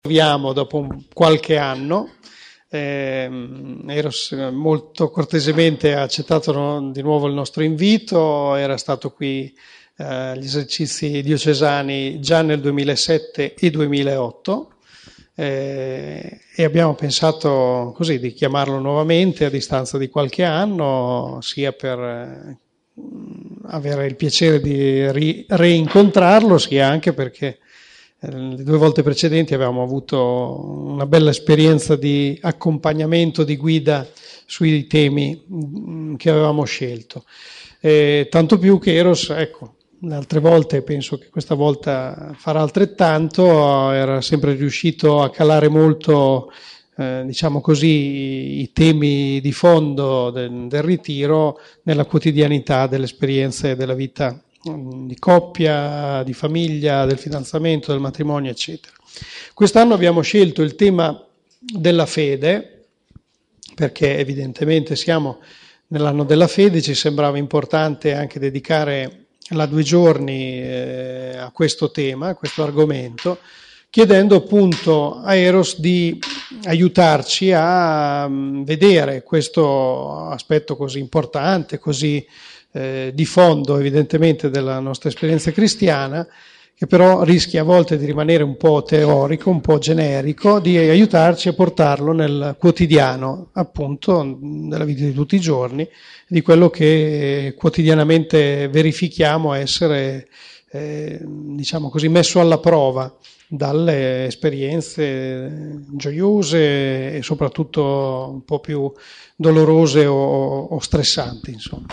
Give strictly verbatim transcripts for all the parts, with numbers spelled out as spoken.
Troviamo dopo un, qualche anno. Eh, Eros molto cortesemente ha accettato no, di nuovo il nostro invito, era stato qui eh, agli esercizi diocesani già nel duemilasette e duemilaotto eh, e abbiamo pensato così di chiamarlo nuovamente a distanza di qualche anno, sia per eh, avere il piacere di ri- reincontrarlo, sia anche perché le due volte precedenti avevamo avuto una bella esperienza di accompagnamento, di guida sui temi che avevamo scelto. E tanto più che Eros, ecco, le altre volte, penso che questa volta farà altrettanto, era sempre riuscito a calare molto, eh, diciamo così, i temi di fondo del, del ritiro nella quotidianità delle esperienze della vita di coppia, di famiglia, del fidanzamento, del matrimonio, eccetera. Quest'anno abbiamo scelto il tema della fede, perché evidentemente siamo nell'anno della fede, ci sembrava importante anche dedicare la due giorni eh, a questo tema, a questo argomento, chiedendo appunto a Eros di aiutarci a vedere questo aspetto così importante, così Eh, di fondo evidentemente della nostra esperienza cristiana, che però rischia a volte di rimanere un po' teorico, un po' generico, di aiutarci a portarlo nel quotidiano, appunto, nella vita di tutti i giorni, di quello che quotidianamente verifichiamo essere, eh, diciamo così, messo alla prova dalle esperienze gioiose e soprattutto un po' più dolorose o, o stressanti, insomma.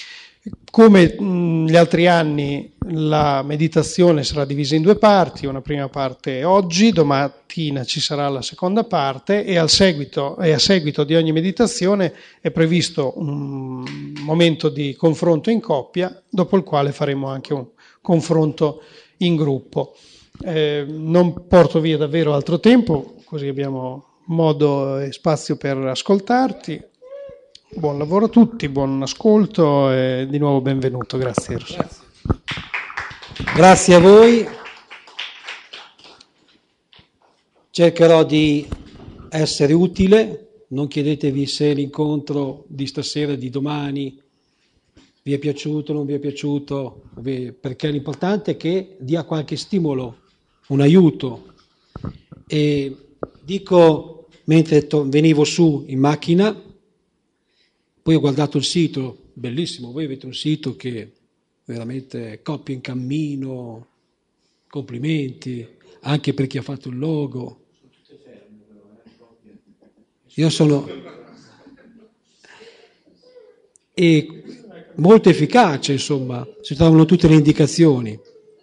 Come gli altri anni la meditazione sarà divisa in due parti, una prima parte oggi, domattina ci sarà la seconda parte e, al seguito, e a seguito di ogni meditazione è previsto un momento di confronto in coppia, dopo il quale faremo anche un confronto in gruppo. Eh, non porto via davvero altro tempo, così abbiamo modo e spazio per ascoltarti. Buon lavoro a tutti, buon ascolto e di nuovo benvenuto. Grazie. Grazie, Grazie a voi. Cercherò di essere utile, non chiedetevi se l'incontro di stasera, di domani, vi è piaciuto, non vi è piaciuto, perché l'importante è che dia qualche stimolo, un aiuto. E dico, mentre to- venivo su in macchina, poi ho guardato il sito, bellissimo, voi avete un sito che veramente coppie in cammino, complimenti, anche per chi ha fatto il logo. Io sono... e molto efficace, insomma, si trovano tutte le indicazioni.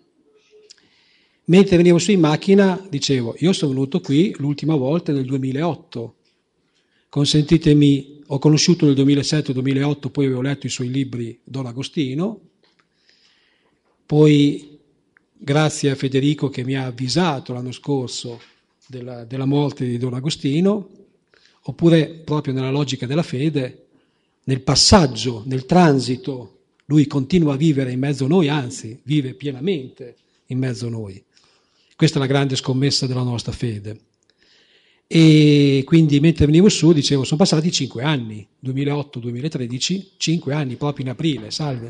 Mentre venivo su in macchina, dicevo, io sono venuto qui l'ultima volta nel duemilaotto, consentitemi... Ho conosciuto nel duemilasette duemilaotto, poi avevo letto i suoi libri Don Agostino, poi grazie a Federico che mi ha avvisato l'anno scorso della, della morte di Don Agostino, oppure proprio nella logica della fede, nel passaggio, nel transito, lui continua a vivere in mezzo a noi, anzi vive pienamente in mezzo a noi. Questa è la grande scommessa della nostra fede. E quindi mentre venivo su dicevo sono passati cinque anni, duemilaotto duemilatredici, cinque anni proprio in aprile, salve.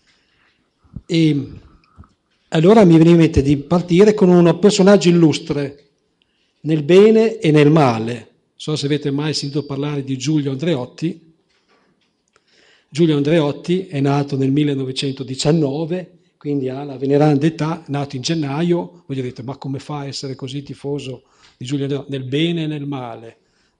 E allora mi viene in mente di partire con un personaggio illustre nel bene e nel male. Non so se avete mai sentito parlare di Giulio Andreotti. Giulio Andreotti è nato nel millenovecentodiciannove, quindi ha la veneranda età, nato in gennaio. Voi direte, ma come fa a essere così tifoso di Giulio Andreotti? Nel bene e nel male.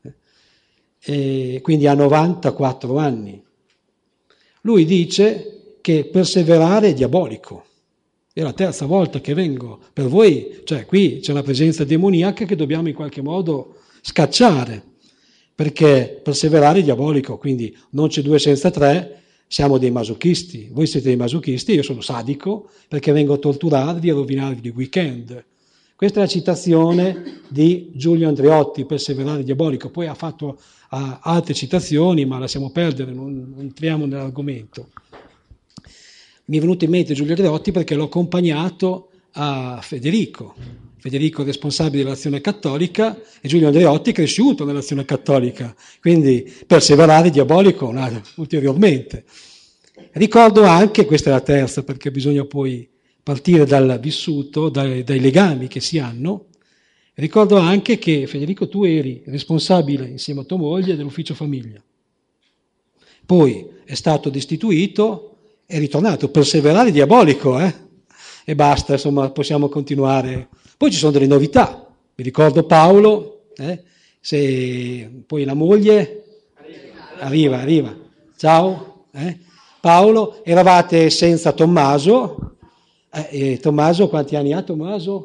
E quindi ha novantaquattro anni. Lui dice che perseverare è diabolico. È la terza volta che vengo. Per voi, cioè qui c'è una presenza demoniaca che dobbiamo in qualche modo scacciare, perché perseverare è diabolico, quindi non c'è due senza tre, siamo dei masochisti. Voi siete dei masochisti, io sono sadico perché vengo a torturarvi e a rovinarvi il weekend. Questa è la citazione di Giulio Andreotti, perseverare è diabolico. Poi ha fatto uh, altre citazioni, ma lasciamo perdere, non, non entriamo nell'argomento. Mi è venuto in mente Giulio Andreotti perché l'ho accompagnato a Federico Federico è responsabile dell'Azione Cattolica e Giulio Andreotti è cresciuto nell'Azione Cattolica, quindi perseverare diabolico no, ulteriormente. Ricordo anche, questa è la terza perché bisogna poi partire dal vissuto, dai, dai legami che si hanno, ricordo anche che Federico tu eri responsabile insieme a tua moglie dell'ufficio famiglia, poi è stato destituito, è ritornato, perseverare diabolico, eh? E basta, insomma, possiamo continuare. Poi ci sono delle novità, mi ricordo Paolo, eh? Se poi la moglie arriva, arriva, ciao, eh? Paolo, eravate senza Tommaso, eh, e Tommaso quanti anni ha Tommaso?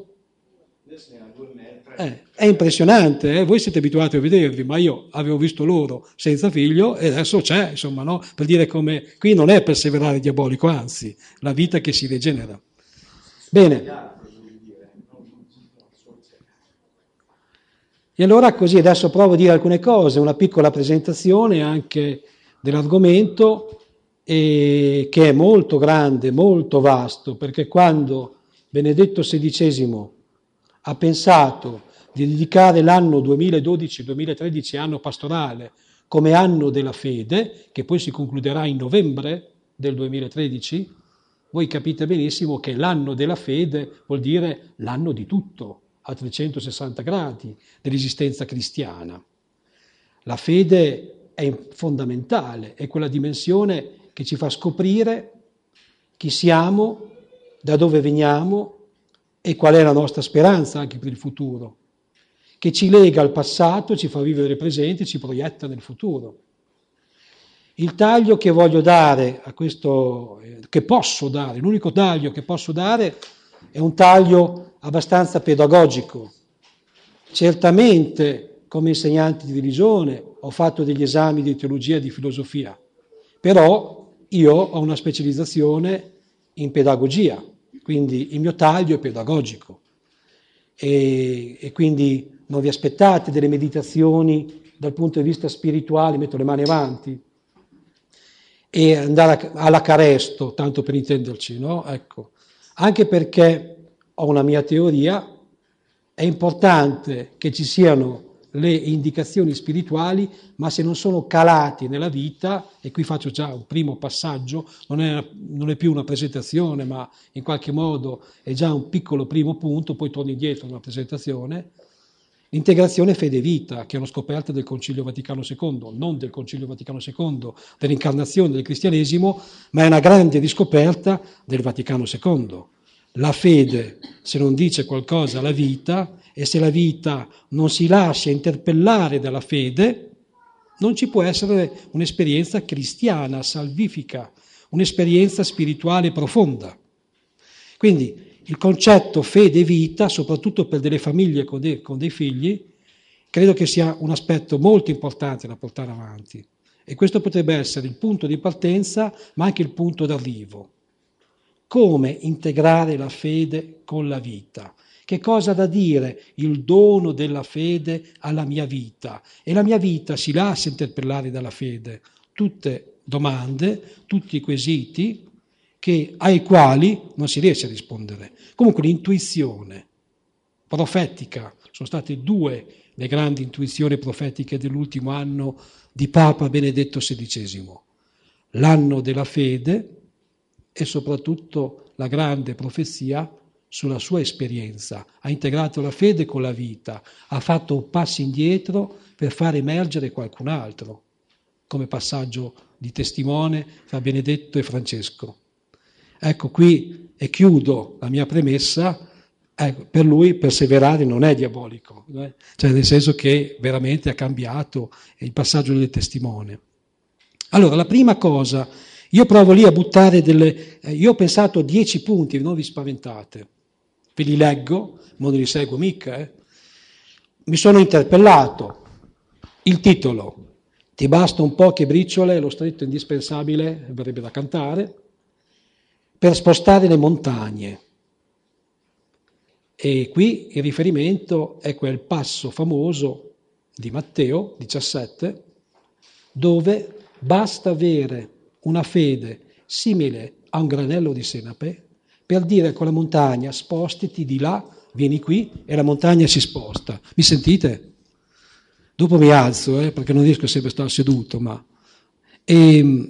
Eh, è impressionante, eh? Voi siete abituati a vedervi, ma io avevo visto loro senza figlio e adesso c'è, insomma, no? Per dire come qui non è perseverare diabolico, anzi, la vita che si rigenera. Bene. E allora così adesso provo a dire alcune cose, una piccola presentazione anche dell'argomento e che è molto grande, molto vasto, perché quando Benedetto sedicesimo ha pensato di dedicare l'anno duemiladodici duemilatredici, anno pastorale, come anno della fede, che poi si concluderà in novembre del duemilatredici, voi capite benissimo che l'anno della fede vuol dire l'anno di tutto, a trecentosessanta gradi, dell'esistenza cristiana. La fede è fondamentale, è quella dimensione che ci fa scoprire chi siamo, da dove veniamo e qual è la nostra speranza anche per il futuro, che ci lega al passato, ci fa vivere il presente, ci proietta nel futuro. Il taglio che voglio dare a questo, che posso dare, l'unico taglio che posso dare è un taglio abbastanza pedagogico. Certamente come insegnante di religione ho fatto degli esami di teologia e di filosofia, però io ho una specializzazione in pedagogia, quindi il mio taglio è pedagogico e, e quindi non vi aspettate delle meditazioni dal punto di vista spirituale, metto le mani avanti e andare alla Caresto, tanto per intenderci, no? Ecco. Anche perché ho una mia teoria, è importante che ci siano le indicazioni spirituali, ma se non sono calati nella vita, e qui faccio già un primo passaggio, non è, non è più una presentazione, ma in qualche modo è già un piccolo primo punto, poi torno indietro a una presentazione, l'integrazione fede-vita, che è una scoperta del Concilio Vaticano secondo, non del Concilio Vaticano secondo, dell'incarnazione del cristianesimo, ma è una grande riscoperta del Vaticano secondo. La fede, se non dice qualcosa alla vita, e se la vita non si lascia interpellare dalla fede, non ci può essere un'esperienza cristiana, salvifica, un'esperienza spirituale profonda. Quindi il concetto fede-vita, soprattutto per delle famiglie con dei, con dei figli, credo che sia un aspetto molto importante da portare avanti. E questo potrebbe essere il punto di partenza, ma anche il punto d'arrivo. Come integrare la fede con la vita? Che cosa ha da dire il dono della fede alla mia vita? E la mia vita si lascia interpellare dalla fede? Tutte domande, tutti quesiti che, ai quali non si riesce a rispondere. Comunque l'intuizione profetica, sono state due le grandi intuizioni profetiche dell'ultimo anno di Papa Benedetto sedicesimo. L'anno della fede e soprattutto la grande profezia sulla sua esperienza. Ha integrato la fede con la vita, ha fatto passi indietro per far emergere qualcun altro, come passaggio di testimone fra Benedetto e Francesco. Ecco qui, e chiudo la mia premessa, eh, per lui perseverare non è diabolico, eh? Cioè nel senso che veramente ha cambiato il passaggio del testimone. Allora, la prima cosa, io provo lì a buttare delle... Eh, io ho pensato a dieci punti, non vi spaventate, ve li leggo, non li seguo mica, eh. Mi sono interpellato, il titolo, ti basta un po' che briciole, lo stretto indispensabile, verrebbe da cantare, per spostare le montagne. E qui il riferimento è quel passo famoso di Matteo diciassette, dove basta avere una fede simile a un granello di senape per dire a quella montagna spostiti di là vieni qui e la montagna si sposta. Mi sentite? Dopo mi alzo, eh, perché non riesco sempre a stare seduto, ma... E,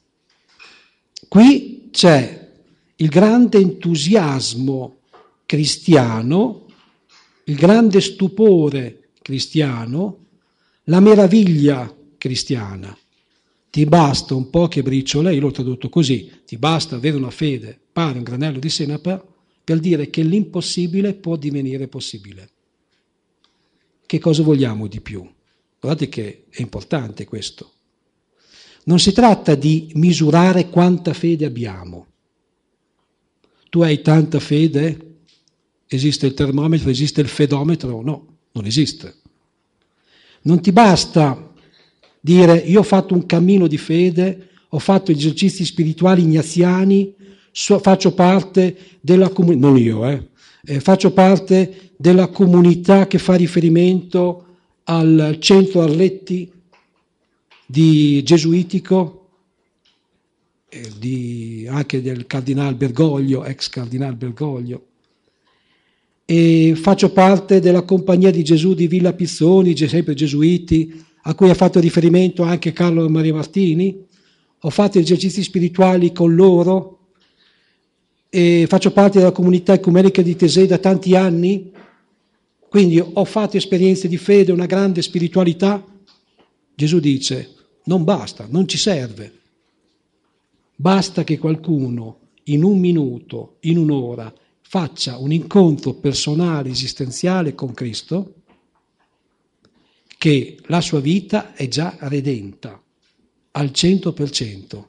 qui c'è il grande entusiasmo cristiano, il grande stupore cristiano, la meraviglia cristiana. Ti basta un po' che briciole, io l'ho tradotto così, ti basta avere una fede pari un granello di senape per dire che l'impossibile può divenire possibile. Che cosa vogliamo di più? Guardate che è importante questo. Non si tratta di misurare quanta fede abbiamo. Tu hai tanta fede? Esiste il termometro, esiste il fedometro? No, non esiste. Non ti basta dire io ho fatto un cammino di fede, ho fatto esercizi spirituali ignaziani, so, faccio parte della comunità, non io, eh, eh, faccio parte della comunità che fa riferimento al centro Arletti di gesuitico, eh, di, anche del cardinal Bergoglio, ex cardinal Bergoglio, e faccio parte della Compagnia di Gesù di Villa Pizzoni, sempre gesuiti, a cui ha fatto riferimento anche Carlo Maria Martini. Ho fatto esercizi spirituali con loro e faccio parte della comunità ecumenica di Tesei da tanti anni, quindi ho fatto esperienze di fede, una grande spiritualità. Gesù dice, non basta, non ci serve. Basta che qualcuno in un minuto, in un'ora, faccia un incontro personale, esistenziale con Cristo, che la sua vita è già redenta al cento per cento.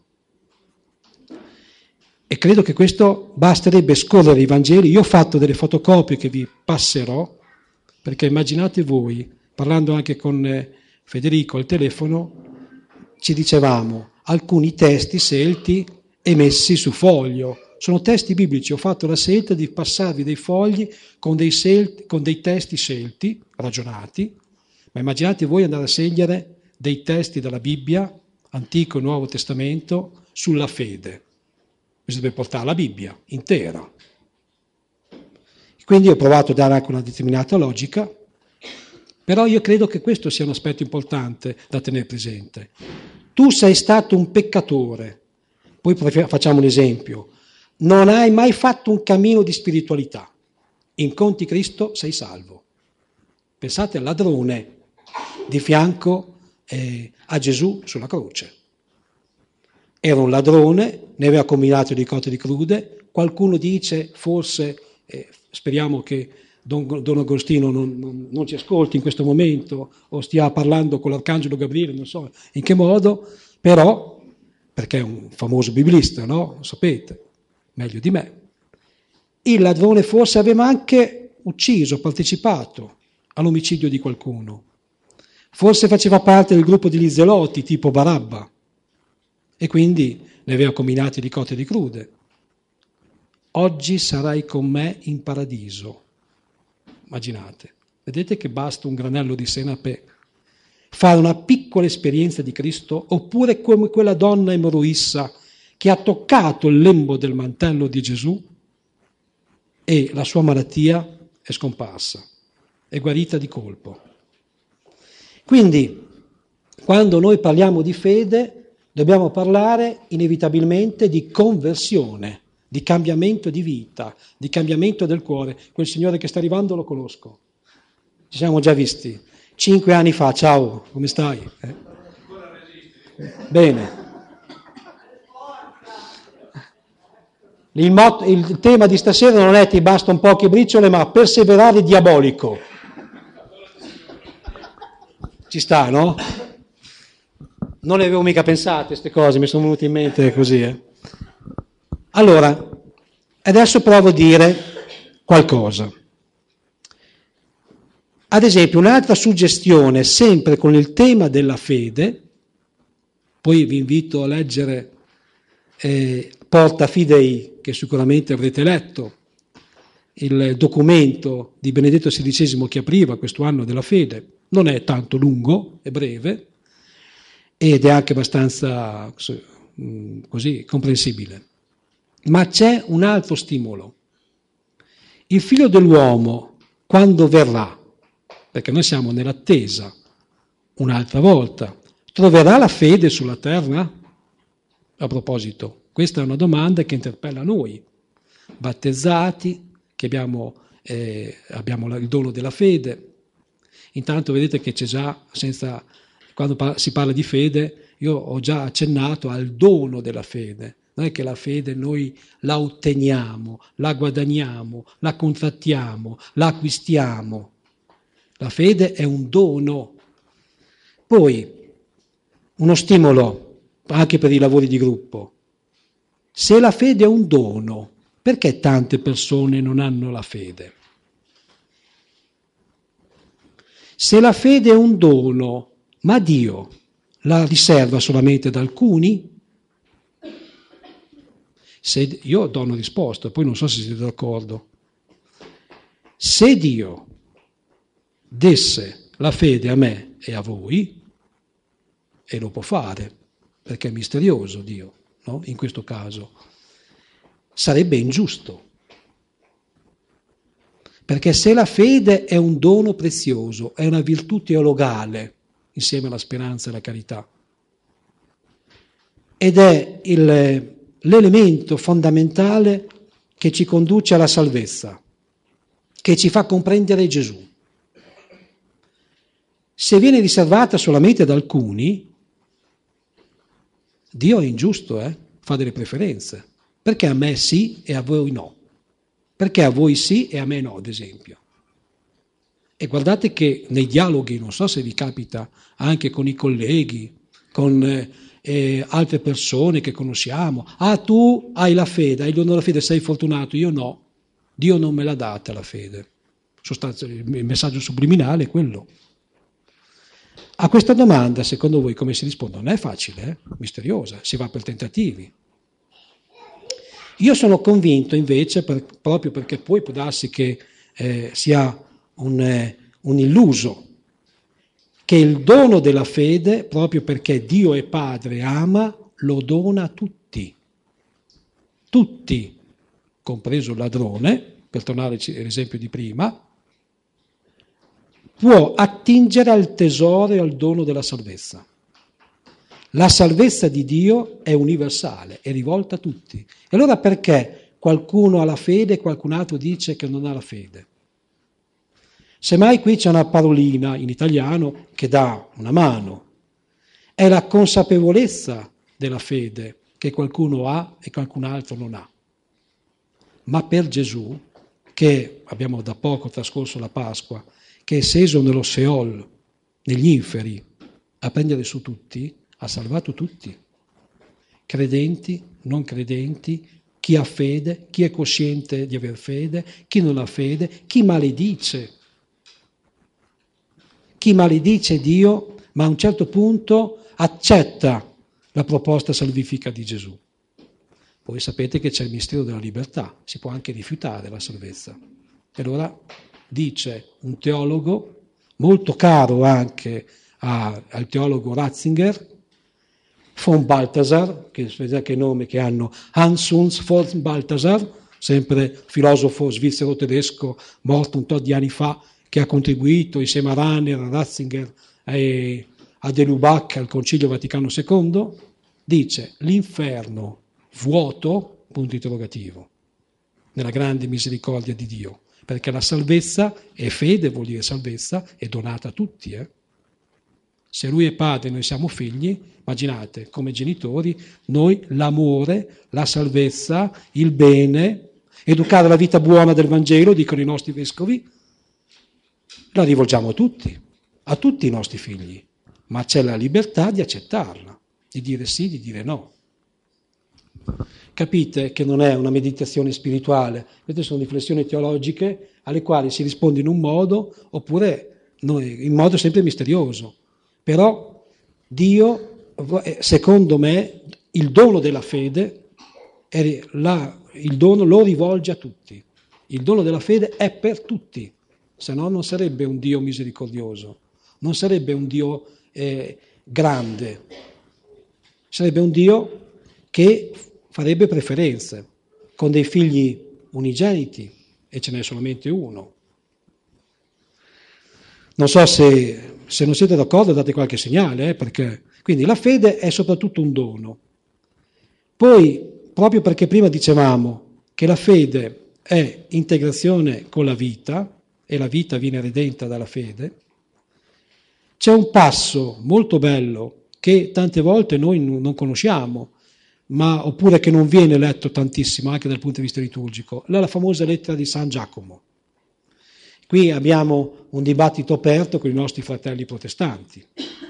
E credo che questo basterebbe scorrere i Vangeli. Io ho fatto delle fotocopie che vi passerò, perché immaginate voi, parlando anche con Federico al telefono, ci dicevamo alcuni testi scelti e messi su foglio. Sono testi biblici, ho fatto la scelta di passarvi dei fogli con dei, scelti, con dei testi scelti, ragionati, ma immaginate voi andare a scegliere dei testi dalla Bibbia, Antico e Nuovo Testamento, sulla fede. Bisogna portare la Bibbia intera. Quindi ho provato a dare anche una determinata logica, però io credo che questo sia un aspetto importante da tenere presente. Tu sei stato un peccatore, poi facciamo un esempio, non hai mai fatto un cammino di spiritualità, incontri Cristo, sei salvo. Pensate al ladrone di fianco eh, a Gesù sulla croce. Era un ladrone, ne aveva combinato di cotte di crude, qualcuno dice, forse, eh, speriamo che Don, Don Agostino non, non, non ci ascolti in questo momento o stia parlando con l'Arcangelo Gabriele, non so in che modo, però, perché è un famoso biblista, no? Lo sapete, meglio di me, il ladrone forse aveva anche ucciso, partecipato all'omicidio di qualcuno, forse faceva parte del gruppo degli zelotti tipo Barabba e quindi ne aveva combinati di cotte e di crude. Oggi sarai con me in paradiso. Immaginate, vedete che basta un granello di senape, fare una piccola esperienza di Cristo, oppure come quella donna emoroissa che ha toccato il lembo del mantello di Gesù e la sua malattia è scomparsa, è guarita di colpo. Quindi, quando noi parliamo di fede, dobbiamo parlare inevitabilmente di conversione, di cambiamento di vita, di cambiamento del cuore. Quel signore che sta arrivando lo conosco, ci siamo già visti, cinque anni fa, ciao, come stai? Eh? Bene. Il, mot- il tema di stasera non è ti basta un po' che briciole, ma perseverare diabolico. Ci sta, no? Non le avevo mica pensate queste cose, mi sono venute in mente così. Eh. Allora, adesso provo a dire qualcosa. Ad esempio, un'altra suggestione, sempre con il tema della fede, poi vi invito a leggere eh, Porta Fidei, che sicuramente avrete letto, il documento di Benedetto sedicesimo che apriva questo anno della fede. Non è tanto lungo, è breve, ed è anche abbastanza così comprensibile. Ma c'è un altro stimolo. il figlio dell'uomo, quando verrà, perché noi siamo nell'attesa, un'altra volta, troverà la fede sulla terra? A proposito, questa è una domanda che interpella noi, battezzati, che abbiamo, eh, abbiamo il dono della fede. Intanto vedete che c'è già, senza, quando par- si parla di fede, io ho già accennato al dono della fede. Non è che la fede noi la otteniamo, la guadagniamo, la contrattiamo, la acquistiamo. La fede è un dono. Poi, uno stimolo anche per i lavori di gruppo. Se la fede è un dono, perché tante persone non hanno la fede? Se la fede è un dono, ma Dio la riserva solamente ad alcuni? Se, io do una risposta, poi non so se siete d'accordo. Se Dio desse la fede a me e a voi, e lo può fare, perché è misterioso Dio, no? In questo caso, sarebbe ingiusto. Perché se la fede è un dono prezioso, è una virtù teologale, insieme alla speranza e alla carità, ed è il, l'elemento fondamentale che ci conduce alla salvezza, che ci fa comprendere Gesù. Se viene riservata solamente ad alcuni, Dio è ingiusto, eh? Fa delle preferenze. Perché a me sì e a voi no? Perché a voi sì e a me no, ad esempio? E guardate che nei dialoghi, non so se vi capita, anche con i colleghi, con eh, altre persone che conosciamo, ah tu hai la fede, hai il dono della fede, sei fortunato, io no, Dio non me l'ha data la fede. Sostanzialmente il messaggio subliminale è quello. A questa domanda, secondo voi, come si risponde? Non è facile, eh? Misteriosa, si va per tentativi. Io sono convinto invece, per, proprio perché poi può darsi che eh, sia un, eh, un illuso, che il dono della fede, proprio perché Dio è Padre, ama, lo dona a tutti. Tutti, compreso il ladrone, per tornare all'esempio di prima, può attingere al tesoro e al dono della salvezza. La salvezza di Dio è universale, è rivolta a tutti. E allora perché qualcuno ha la fede e qualcun altro dice che non ha la fede? Semmai qui c'è una parolina in italiano che dà una mano. È la consapevolezza della fede che qualcuno ha e qualcun altro non ha. Ma per Gesù, che abbiamo da poco trascorso la Pasqua, che è sceso nello Seol, negli inferi, a prendere su tutti, ha salvato tutti. Credenti, non credenti, chi ha fede, chi è cosciente di aver fede, chi non ha fede, chi maledice. Chi maledice Dio, ma a un certo punto accetta la proposta salvifica di Gesù. Poi sapete che c'è il mistero della libertà, si può anche rifiutare la salvezza. E allora dice un teologo, molto caro anche a, al teologo Ratzinger, von Balthasar, che vedete che nome che hanno, Hans Urs von Balthasar, sempre filosofo svizzero-tedesco, morto un tot di anni fa, che ha contribuito insieme a Rahner, a Ratzinger e a De Lubac al Concilio Vaticano secondo, dice l'inferno vuoto, punto interrogativo, nella grande misericordia di Dio, perché la salvezza è fede, vuol dire salvezza, è donata a tutti. Eh? Se Lui è padre e noi siamo figli, immaginate, come genitori, noi l'amore, la salvezza, il bene, educare la vita buona del Vangelo, dicono i nostri vescovi, la rivolgiamo a tutti, a tutti i nostri figli, ma c'è la libertà di accettarla, di dire sì, di dire no. Capite che non è una meditazione spirituale, queste sono riflessioni teologiche alle quali si risponde in un modo oppure in modo sempre misterioso. Però Dio, secondo me, il dono della fede, è la, il dono lo rivolge a tutti. Il dono della fede è per tutti, se no non sarebbe un Dio misericordioso, non sarebbe un Dio eh, grande, sarebbe un Dio che farebbe preferenze con dei figli unigeniti e ce n'è solamente uno. Non so se, se non siete d'accordo, date qualche segnale, eh, perché quindi la fede è soprattutto un dono. Poi, proprio perché prima dicevamo che la fede è integrazione con la vita e la vita viene redenta dalla fede, c'è un passo molto bello che tante volte noi non conosciamo, ma oppure che non viene letto tantissimo anche dal punto di vista liturgico, la famosa lettera di San Giacomo. Qui abbiamo un dibattito aperto con i nostri fratelli protestanti,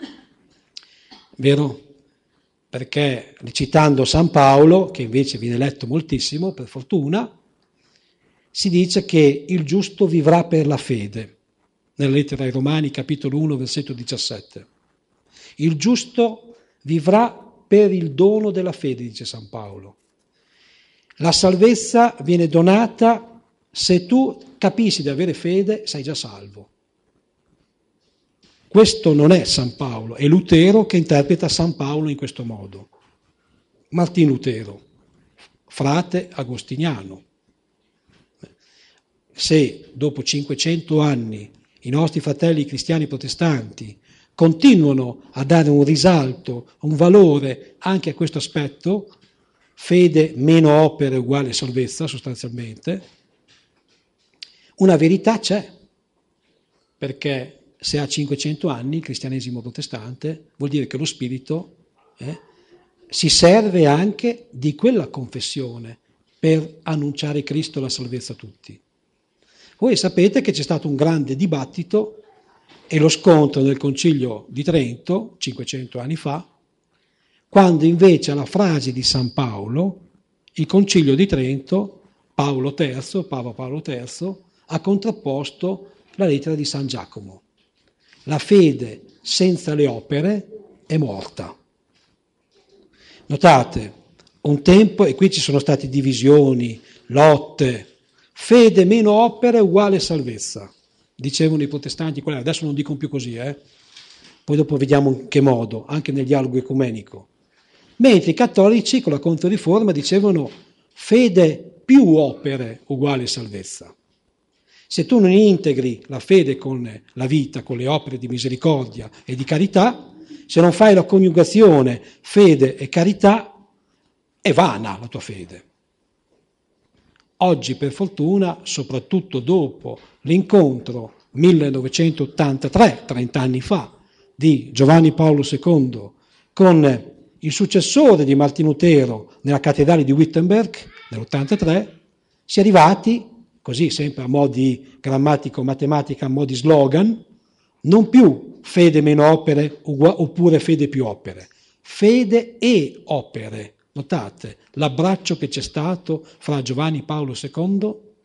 vero? Perché citando San Paolo, che invece viene letto moltissimo, per fortuna, si dice che il giusto vivrà per la fede, nella lettera ai Romani, capitolo uno, versetto diciassette. Il giusto vivrà per il dono della fede, dice San Paolo. La salvezza viene donata se tu capisci di avere fede, sei già salvo. Questo non è San Paolo, è Lutero che interpreta San Paolo in questo modo. Martin Lutero, frate agostiniano. Se dopo cinquecento anni i nostri fratelli cristiani protestanti continuano a dare un risalto, un valore anche a questo aspetto, fede meno opere uguale salvezza sostanzialmente, una verità c'è, perché se ha cinquecento anni il cristianesimo protestante vuol dire che lo spirito eh, si serve anche di quella confessione per annunciare Cristo la salvezza a tutti. Voi sapete che c'è stato un grande dibattito e lo scontro nel Concilio di Trento, cinquecento anni fa, quando invece alla frase di San Paolo, il Concilio di Trento, Paolo terzo, Papa Paolo terzo, ha contrapposto la lettera di San Giacomo. La fede senza le opere è morta. Notate, un tempo, e qui ci sono state divisioni, lotte, fede meno opere uguale salvezza, dicevano i protestanti, adesso non dicono più così, eh? Poi dopo vediamo in che modo, anche nel dialogo ecumenico. Mentre i cattolici con la Controriforma dicevano fede più opere uguale salvezza. Se tu non integri la fede con la vita, con le opere di misericordia e di carità, se non fai la coniugazione fede e carità, è vana la tua fede. Oggi, per fortuna, soprattutto dopo l'incontro millenovecentottantatré, trent'anni fa, di Giovanni Paolo secondo con il successore di Martin Lutero nella cattedrale di Wittenberg nell'ottantatré, si è arrivati, così sempre a mo' di grammatico-matematica, a mo' di slogan, non più fede meno opere oppure fede più opere, fede e opere. Notate l'abbraccio che c'è stato fra Giovanni Paolo secondo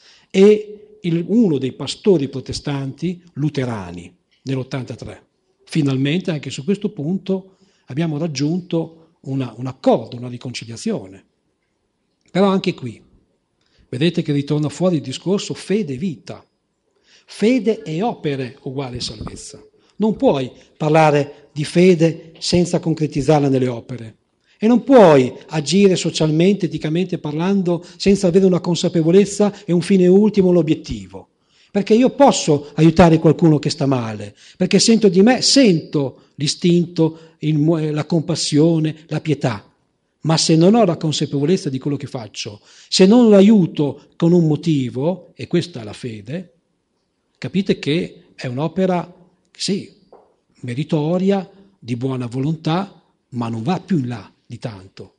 e il, uno dei pastori protestanti luterani nell'ottantatré. Finalmente anche su questo punto abbiamo raggiunto una, un accordo, una riconciliazione. Però anche qui, vedete che ritorna fuori il discorso fede e vita. Fede e opere uguale salvezza. Non puoi parlare di fede senza concretizzarla nelle opere. E non puoi agire socialmente, eticamente parlando, senza avere una consapevolezza e un fine ultimo, l'obiettivo. Perché io posso aiutare qualcuno che sta male, perché sento di me, sento l'istinto, il, la compassione, la pietà. Ma se non ho la consapevolezza di quello che faccio, se non lo aiuto con un motivo, e questa è la fede, capite che è un'opera, sì, meritoria, di buona volontà, ma non va più in là di tanto.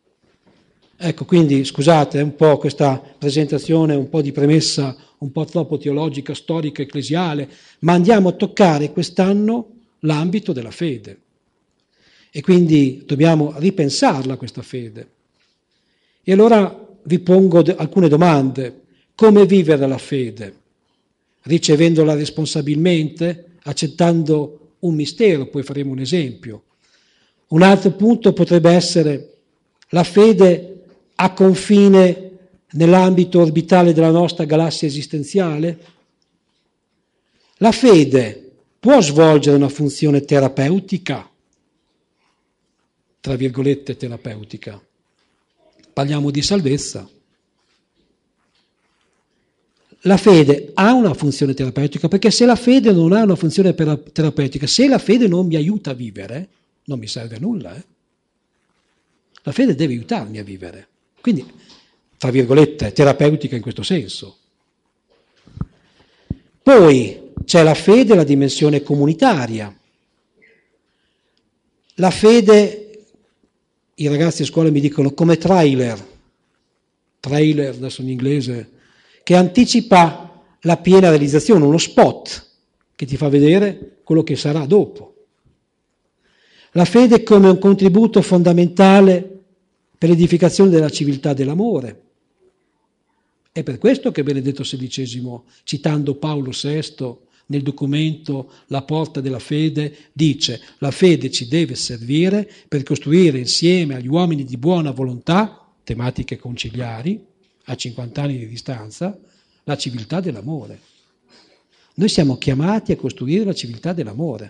Ecco, quindi scusate un po' questa presentazione, un po' di premessa, un po' troppo teologica, storica, ecclesiale, ma andiamo a toccare quest'anno l'ambito della fede. E quindi dobbiamo ripensarla questa fede. E allora vi pongo de- alcune domande. Come vivere la fede? Ricevendola responsabilmente, accettando un mistero, poi faremo un esempio. Un altro punto potrebbe essere la fede a confine nell'ambito orbitale della nostra galassia esistenziale. La fede può svolgere una funzione terapeutica, tra virgolette terapeutica. Parliamo di salvezza. la fede ha una funzione terapeutica, perché se la fede non ha una funzione terapeutica, se la fede non mi aiuta a vivere, non mi serve a nulla. Eh? La fede deve aiutarmi a vivere. Quindi, tra virgolette, terapeutica in questo senso. Poi c'è la fede, la dimensione comunitaria. La fede, i ragazzi a scuola mi dicono come trailer, trailer adesso in inglese, che anticipa la piena realizzazione, uno spot che ti fa vedere quello che sarà dopo. La fede come un contributo fondamentale per l'edificazione della civiltà dell'amore. È per questo che Benedetto sedicesimo, citando Paolo sesto nel documento La porta della fede, dice: la fede ci deve servire per costruire insieme agli uomini di buona volontà, tematiche conciliari, a cinquanta anni di distanza, la civiltà dell'amore. Noi siamo chiamati a costruire la civiltà dell'amore.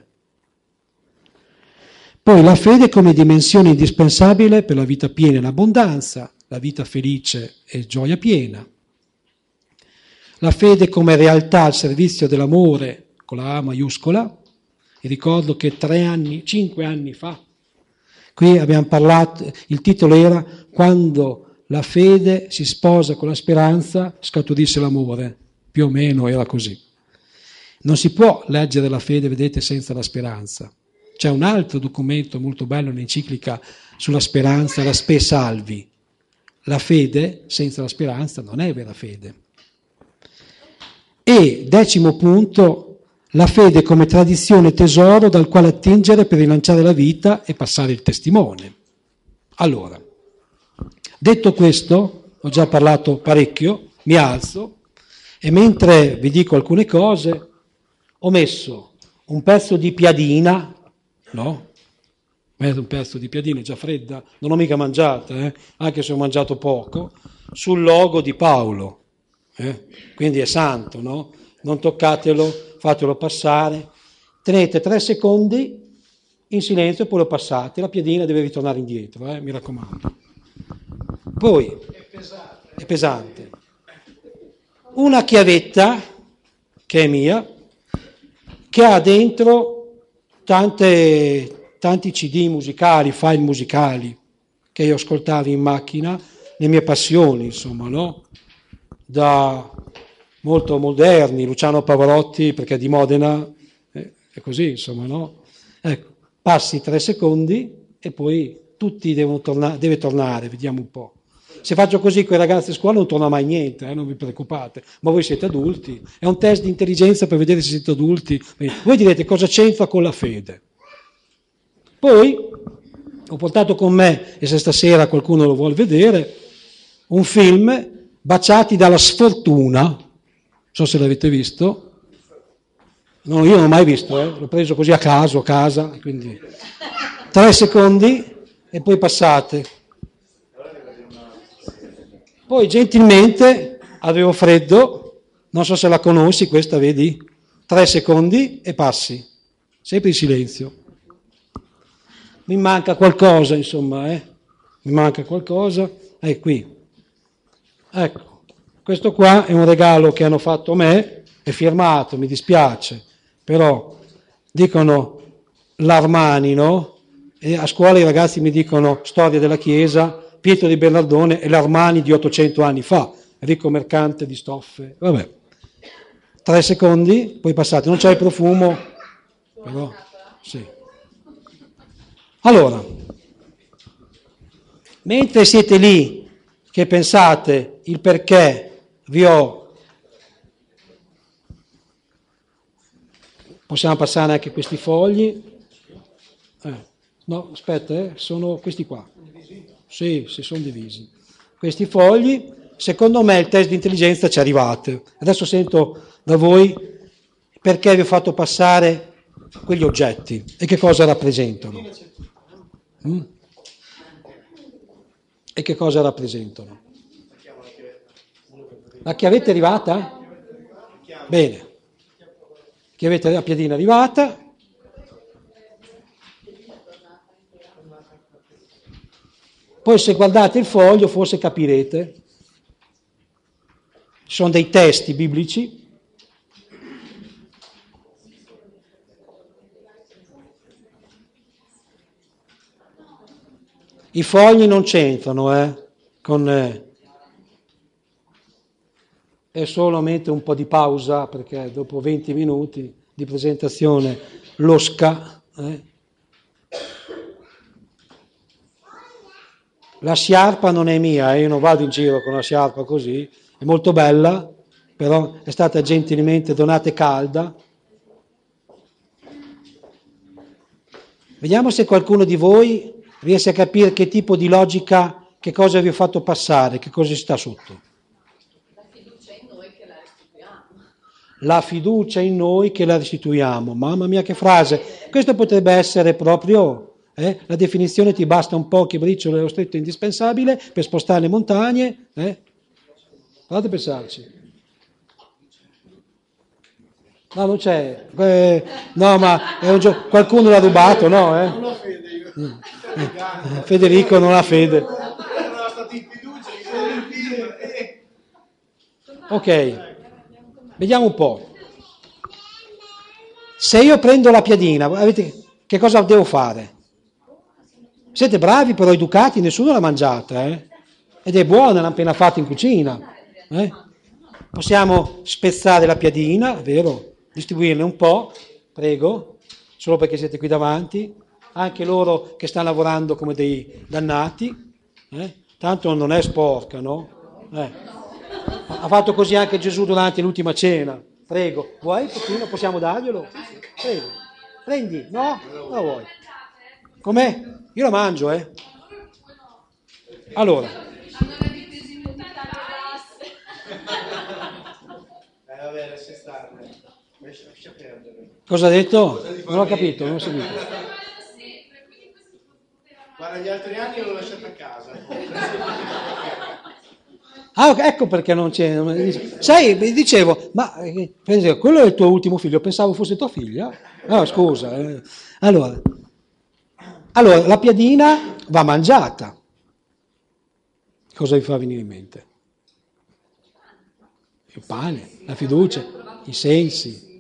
Poi la fede come dimensione indispensabile per la vita piena in abbondanza, la vita felice e gioia piena. La fede come realtà al servizio dell'amore, con la A maiuscola. E ricordo che tre anni, cinque anni fa, qui abbiamo parlato, il titolo era Quando la fede si sposa con la speranza, scaturisce l'amore. Più o meno era così. Non si può leggere la fede, vedete, senza la speranza. C'è un altro documento molto bello, un'enciclica sulla speranza, la Spe Salvi. La fede senza la speranza non è vera fede. E, decimo punto, la fede come tradizione tesoro dal quale attingere per rilanciare la vita e passare il testimone. Allora, detto questo, ho già parlato parecchio, mi alzo e mentre vi dico alcune cose ho messo un pezzo di piadina, no? Un pezzo di piadina, è già fredda, non l'ho mica mangiata, eh? Anche se ho mangiato poco, sul logo di Paolo. Eh? Quindi è santo, no? Non toccatelo, fatelo passare, tenete tre secondi in silenzio e poi lo passate, la piadina deve ritornare indietro, eh? Mi raccomando. Poi è pesante. è pesante una chiavetta che è mia, che ha dentro tante, tanti C D musicali, file musicali che io ascoltavo in macchina, le mie passioni, insomma, no? Da molto moderni, Luciano Pavarotti, perché è di Modena, eh, è così, insomma, no? Ecco, passi tre secondi e poi tutti devono tornare, deve tornare, vediamo un po'. Se faccio così con i ragazzi a scuola non torna mai niente, eh, non vi preoccupate, ma voi siete adulti, è un test di intelligenza per vedere se siete adulti. Voi direte cosa c'entra con la fede. Poi ho portato con me, e se stasera qualcuno lo vuol vedere, un film, Baciati dalla sfortuna, non so se l'avete visto, no, io non l'ho mai visto, eh, l'ho preso così a caso, a casa, quindi tre secondi e poi passate. Poi gentilmente, avevo freddo, non so se la conosci questa, vedi? Tre secondi e passi, sempre in silenzio. Mi manca qualcosa, insomma, eh? Mi manca qualcosa, è qui. Ecco, questo qua è un regalo che hanno fatto a me, è firmato, mi dispiace, però dicono l'Armani, no? E a scuola i ragazzi mi dicono storia della Chiesa, Pietro di Bernardone e l'Armani di ottocento anni fa, ricco mercante di stoffe, vabbè. Tre secondi, poi passate, non c'è il profumo, però sì. Allora, mentre siete lì che pensate il perché vi ho, possiamo passare anche questi fogli, eh, no, aspetta, eh, sono questi qua. Sì, si sono divisi. Questi fogli, secondo me il test di intelligenza ci arrivate. Adesso sento da voi perché vi ho fatto passare quegli oggetti e che cosa rappresentano. Mm? E che cosa rappresentano? La chiavetta è arrivata? Bene. Chiavetta a piedina arrivata. Poi se guardate il foglio forse capirete. Ci sono dei testi biblici. I fogli non c'entrano, eh, con... Eh, è solamente un po' di pausa, perché dopo venti minuti di presentazione losca. Eh. La sciarpa non è mia, eh, io non vado in giro con la sciarpa così, è molto bella, però è stata gentilmente donata e calda. Vediamo se qualcuno di voi riesce a capire che tipo di logica, che cosa vi ho fatto passare, che cosa ci sta sotto. La fiducia in noi che la restituiamo. Mamma mia che frase! Questo potrebbe essere proprio eh, la definizione: ti basta un po' che briciole lo stretto indispensabile per spostare le montagne. Eh? Provate a pensarci. No, non c'è. Eh, no, ma è un gio- qualcuno l'ha rubato, no? Eh? Non ho fede io. Eh, Federico non ha fede. Era stato in fiducia, mi sono in firma. eh. Ok. Vediamo un po'. Se io prendo la piadina, avete, che cosa devo fare? Siete bravi però, educati, nessuno l'ha mangiata, eh? Ed è buona, l'hanno appena fatta in cucina. Eh? Possiamo spezzare la piadina, vero? Distribuirne un po', prego, solo perché siete qui davanti. Anche loro che stanno lavorando come dei dannati, eh? Tanto non è sporca, no? Eh. Ha fatto così anche Gesù durante l'ultima cena. Prego, vuoi un pochino? Possiamo darglielo? Prego, prendi, no? Non lo vuoi. Com'è? Io la mangio, eh? Allora. Eh vabbè, lascia stare. Lascia perdere. Cosa ha detto? Non ho capito, non ho seguito. Guarda, gli altri anni l'ho lasciata a casa. Ah, ecco perché non c'è. Sai, vi dicevo, ma eh, quello è il tuo ultimo figlio, pensavo fosse tua figlia. No, scusa. Eh. Allora, allora, la piadina va mangiata. Cosa vi fa venire in mente? Il pane, la fiducia, i sensi.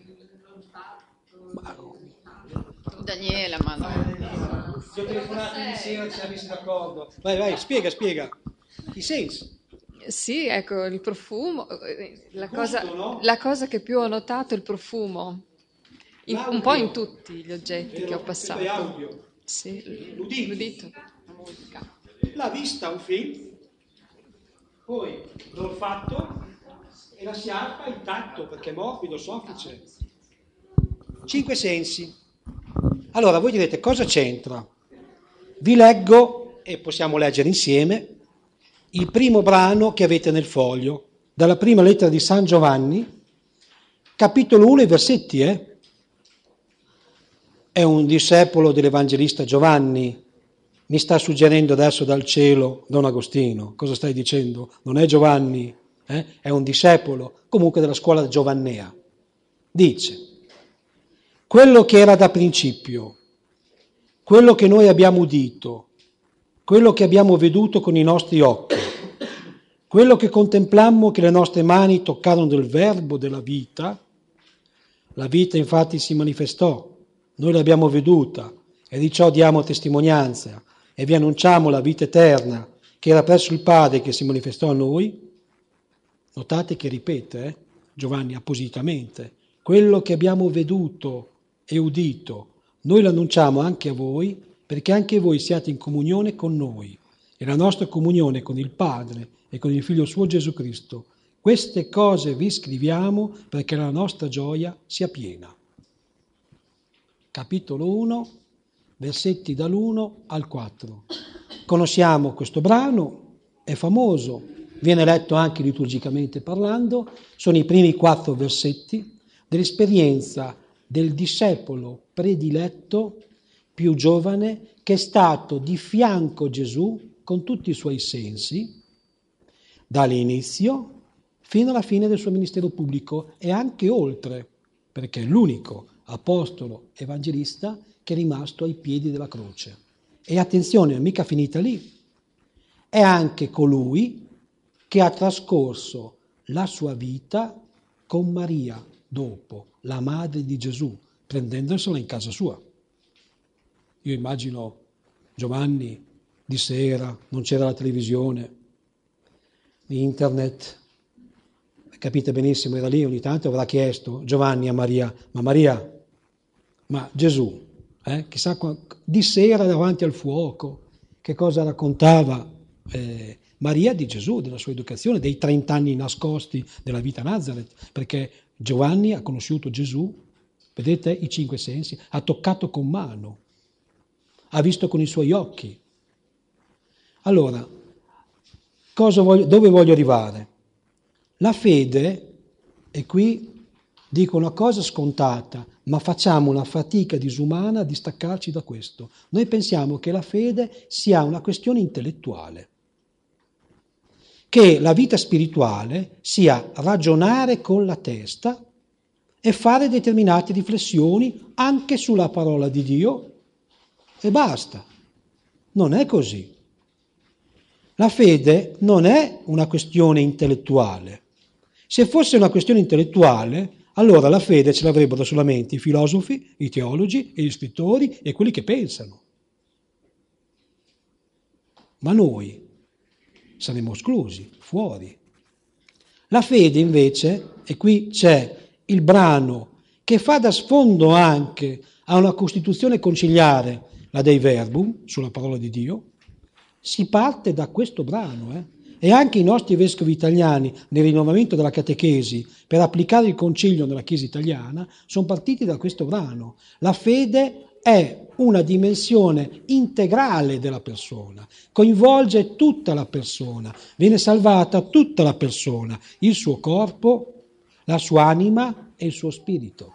Daniela, ma no. Ti ho telefonato ieri sera, ci siamo messi d'accordo. Vai, vai, spiega, spiega. I sensi. Sì, ecco, il profumo, la cosa, Gusto, no? la cosa che più ho notato è il profumo, in- un po' in tutti gli oggetti che ho passato. Questo è audio. Sì, L'udito. l'udito, la musica. La vista, un film, poi l'olfatto e la sciarpa, il tatto, perché è morbido, soffice. Cinque sensi. Allora, voi direte, cosa c'entra? Vi leggo, e possiamo leggere insieme, il primo brano che avete nel foglio, dalla prima lettera di San Giovanni, capitolo uno, i versetti, eh? È un discepolo dell'Evangelista Giovanni. Mi sta suggerendo adesso dal cielo Don Agostino. Cosa stai dicendo? Non è Giovanni, eh? È un discepolo, comunque della scuola giovannea. Dice, quello che era da principio, quello che noi abbiamo udito, quello che abbiamo veduto con i nostri occhi, quello che contemplammo che le nostre mani toccarono del verbo della vita, la vita infatti si manifestò, noi l'abbiamo veduta e di ciò diamo testimonianza e vi annunciamo la vita eterna che era presso il Padre che si manifestò a noi. Notate che ripete, eh, Giovanni appositamente, quello che abbiamo veduto e udito, noi lo annunciamo anche a voi perché anche voi siate in comunione con noi e la nostra comunione con il Padre e con il Figlio suo Gesù Cristo. Queste cose vi scriviamo perché la nostra gioia sia piena. Capitolo uno, versetti dall'uno al quattro. Conosciamo questo brano, è famoso, viene letto anche liturgicamente parlando, sono i primi quattro versetti dell'esperienza del discepolo prediletto più giovane che è stato di fianco a Gesù con tutti i suoi sensi dall'inizio fino alla fine del suo ministero pubblico e anche oltre, perché è l'unico apostolo evangelista che è rimasto ai piedi della croce. E attenzione, è mica finita lì, è anche colui che ha trascorso la sua vita con Maria, dopo, la madre di Gesù, prendendosela in casa sua. Io immagino Giovanni di sera, non c'era la televisione, internet, capite benissimo, era lì, ogni tanto avrà chiesto Giovanni a Maria, ma Maria, ma Gesù, eh, chissà, di sera davanti al fuoco, che cosa raccontava eh, Maria di Gesù, della sua educazione, dei trent'anni nascosti della vita a Nazareth, perché Giovanni ha conosciuto Gesù, vedete i cinque sensi, ha toccato con mano, ha visto con i suoi occhi. Allora, cosa voglio, dove voglio arrivare? La fede, e qui dico una cosa scontata, ma facciamo una fatica disumana a distaccarci da questo. Noi pensiamo che la fede sia una questione intellettuale, che la vita spirituale sia ragionare con la testa e fare determinate riflessioni anche sulla parola di Dio e basta. Non è così. La fede non è una questione intellettuale. Se fosse una questione intellettuale, allora la fede ce l'avrebbero solamente i filosofi, i teologi, e gli scrittori e quelli che pensano. Ma noi saremo esclusi, fuori. La fede invece, e qui c'è il brano che fa da sfondo anche a una Costituzione conciliare, la Dei Verbum, sulla parola di Dio, si parte da questo brano, eh? E anche i nostri vescovi italiani nel rinnovamento della catechesi per applicare il concilio nella Chiesa italiana sono partiti da questo brano. La fede è una dimensione integrale della persona, coinvolge tutta la persona, viene salvata tutta la persona, il suo corpo, la sua anima e il suo spirito.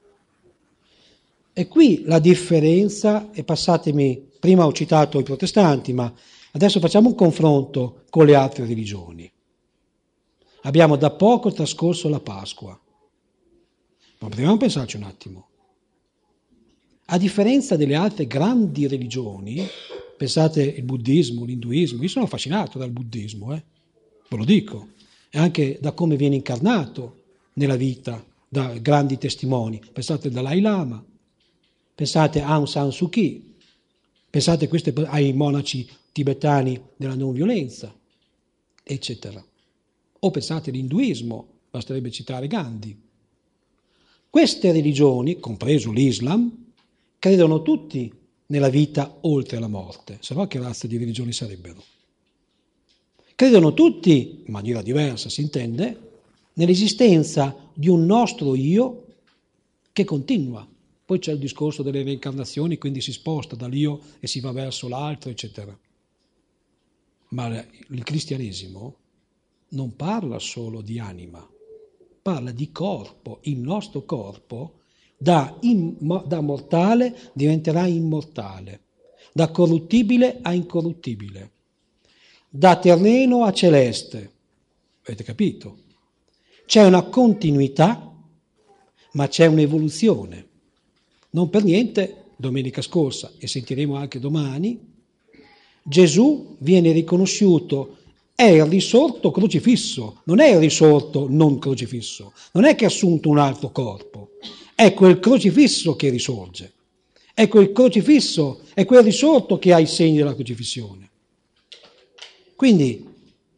E qui la differenza, e passatemi, prima ho citato i protestanti, ma adesso facciamo un confronto con le altre religioni. Abbiamo da poco trascorso la Pasqua, ma proviamo a pensarci un attimo. A differenza delle altre grandi religioni, pensate il buddismo, l'induismo, io sono affascinato dal buddismo, eh? Ve lo dico, e anche da come viene incarnato nella vita da grandi testimoni. Pensate al Dalai Lama, pensate a Aung San Suu Kyi, pensate queste, ai monaci tibetani della non violenza, eccetera. O pensate all'induismo, basterebbe citare Gandhi. Queste religioni, compreso l'Islam, credono tutti nella vita oltre la morte, se no che razza di religioni sarebbero? Credono tutti, in maniera diversa si intende, nell'esistenza di un nostro io che continua. Poi c'è il discorso delle reincarnazioni, quindi si sposta dall'io e si va verso l'altro, eccetera. Ma il cristianesimo non parla solo di anima, parla di corpo. Il nostro corpo da, im- da mortale diventerà immortale, da corruttibile a incorruttibile, da terreno a celeste. Avete capito? C'è una continuità, ma c'è un'evoluzione. Non per niente, domenica scorsa, e sentiremo anche domani, Gesù viene riconosciuto, è il risorto crocifisso, non è il risorto non crocifisso, non è che ha assunto un altro corpo, è quel crocifisso che risorge, è quel crocifisso, è quel risorto che ha i segni della crocifissione. Quindi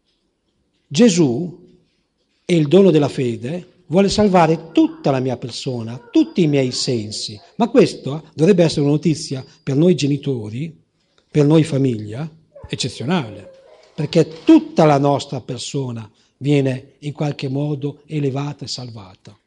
Gesù e il dono della fede vuole salvare tutta la mia persona, tutti i miei sensi, ma questo dovrebbe essere una notizia per noi genitori, per noi famiglia, eccezionale, perché tutta la nostra persona viene in qualche modo elevata e salvata.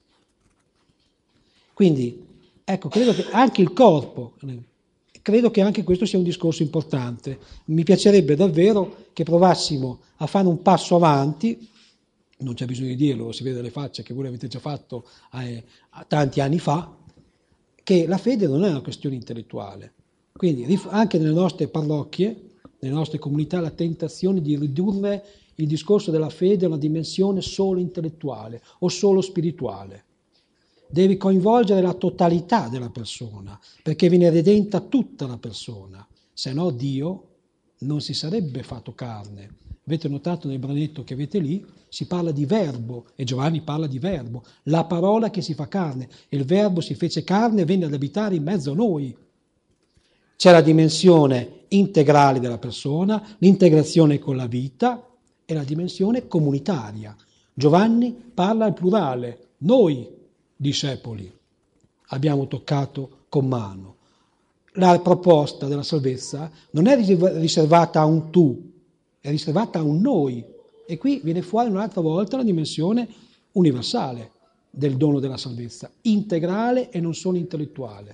Quindi, ecco, credo che anche il corpo, credo che anche questo sia un discorso importante. Mi piacerebbe davvero che provassimo a fare un passo avanti, non c'è bisogno di dirlo, si vede le facce che voi avete già fatto eh, tanti anni fa, che la fede non è una questione intellettuale. Quindi anche nelle nostre parrocchie, nelle nostre comunità, la tentazione di ridurre il discorso della fede a una dimensione solo intellettuale o solo spirituale. Deve coinvolgere la totalità della persona, perché viene redenta tutta la persona, se no Dio non si sarebbe fatto carne, Avete notato nel branetto che avete lì, si parla di verbo, e Giovanni parla di verbo, la parola che si fa carne, e il verbo si fece carne e venne ad abitare in mezzo a noi. C'è la dimensione integrale della persona, l'integrazione con la vita e la dimensione comunitaria. Giovanni parla al plurale, noi discepoli abbiamo toccato con mano. La proposta della salvezza non è riservata a un tu, è riservata a un noi. E qui viene fuori un'altra volta la dimensione universale del dono della salvezza, integrale e non solo intellettuale.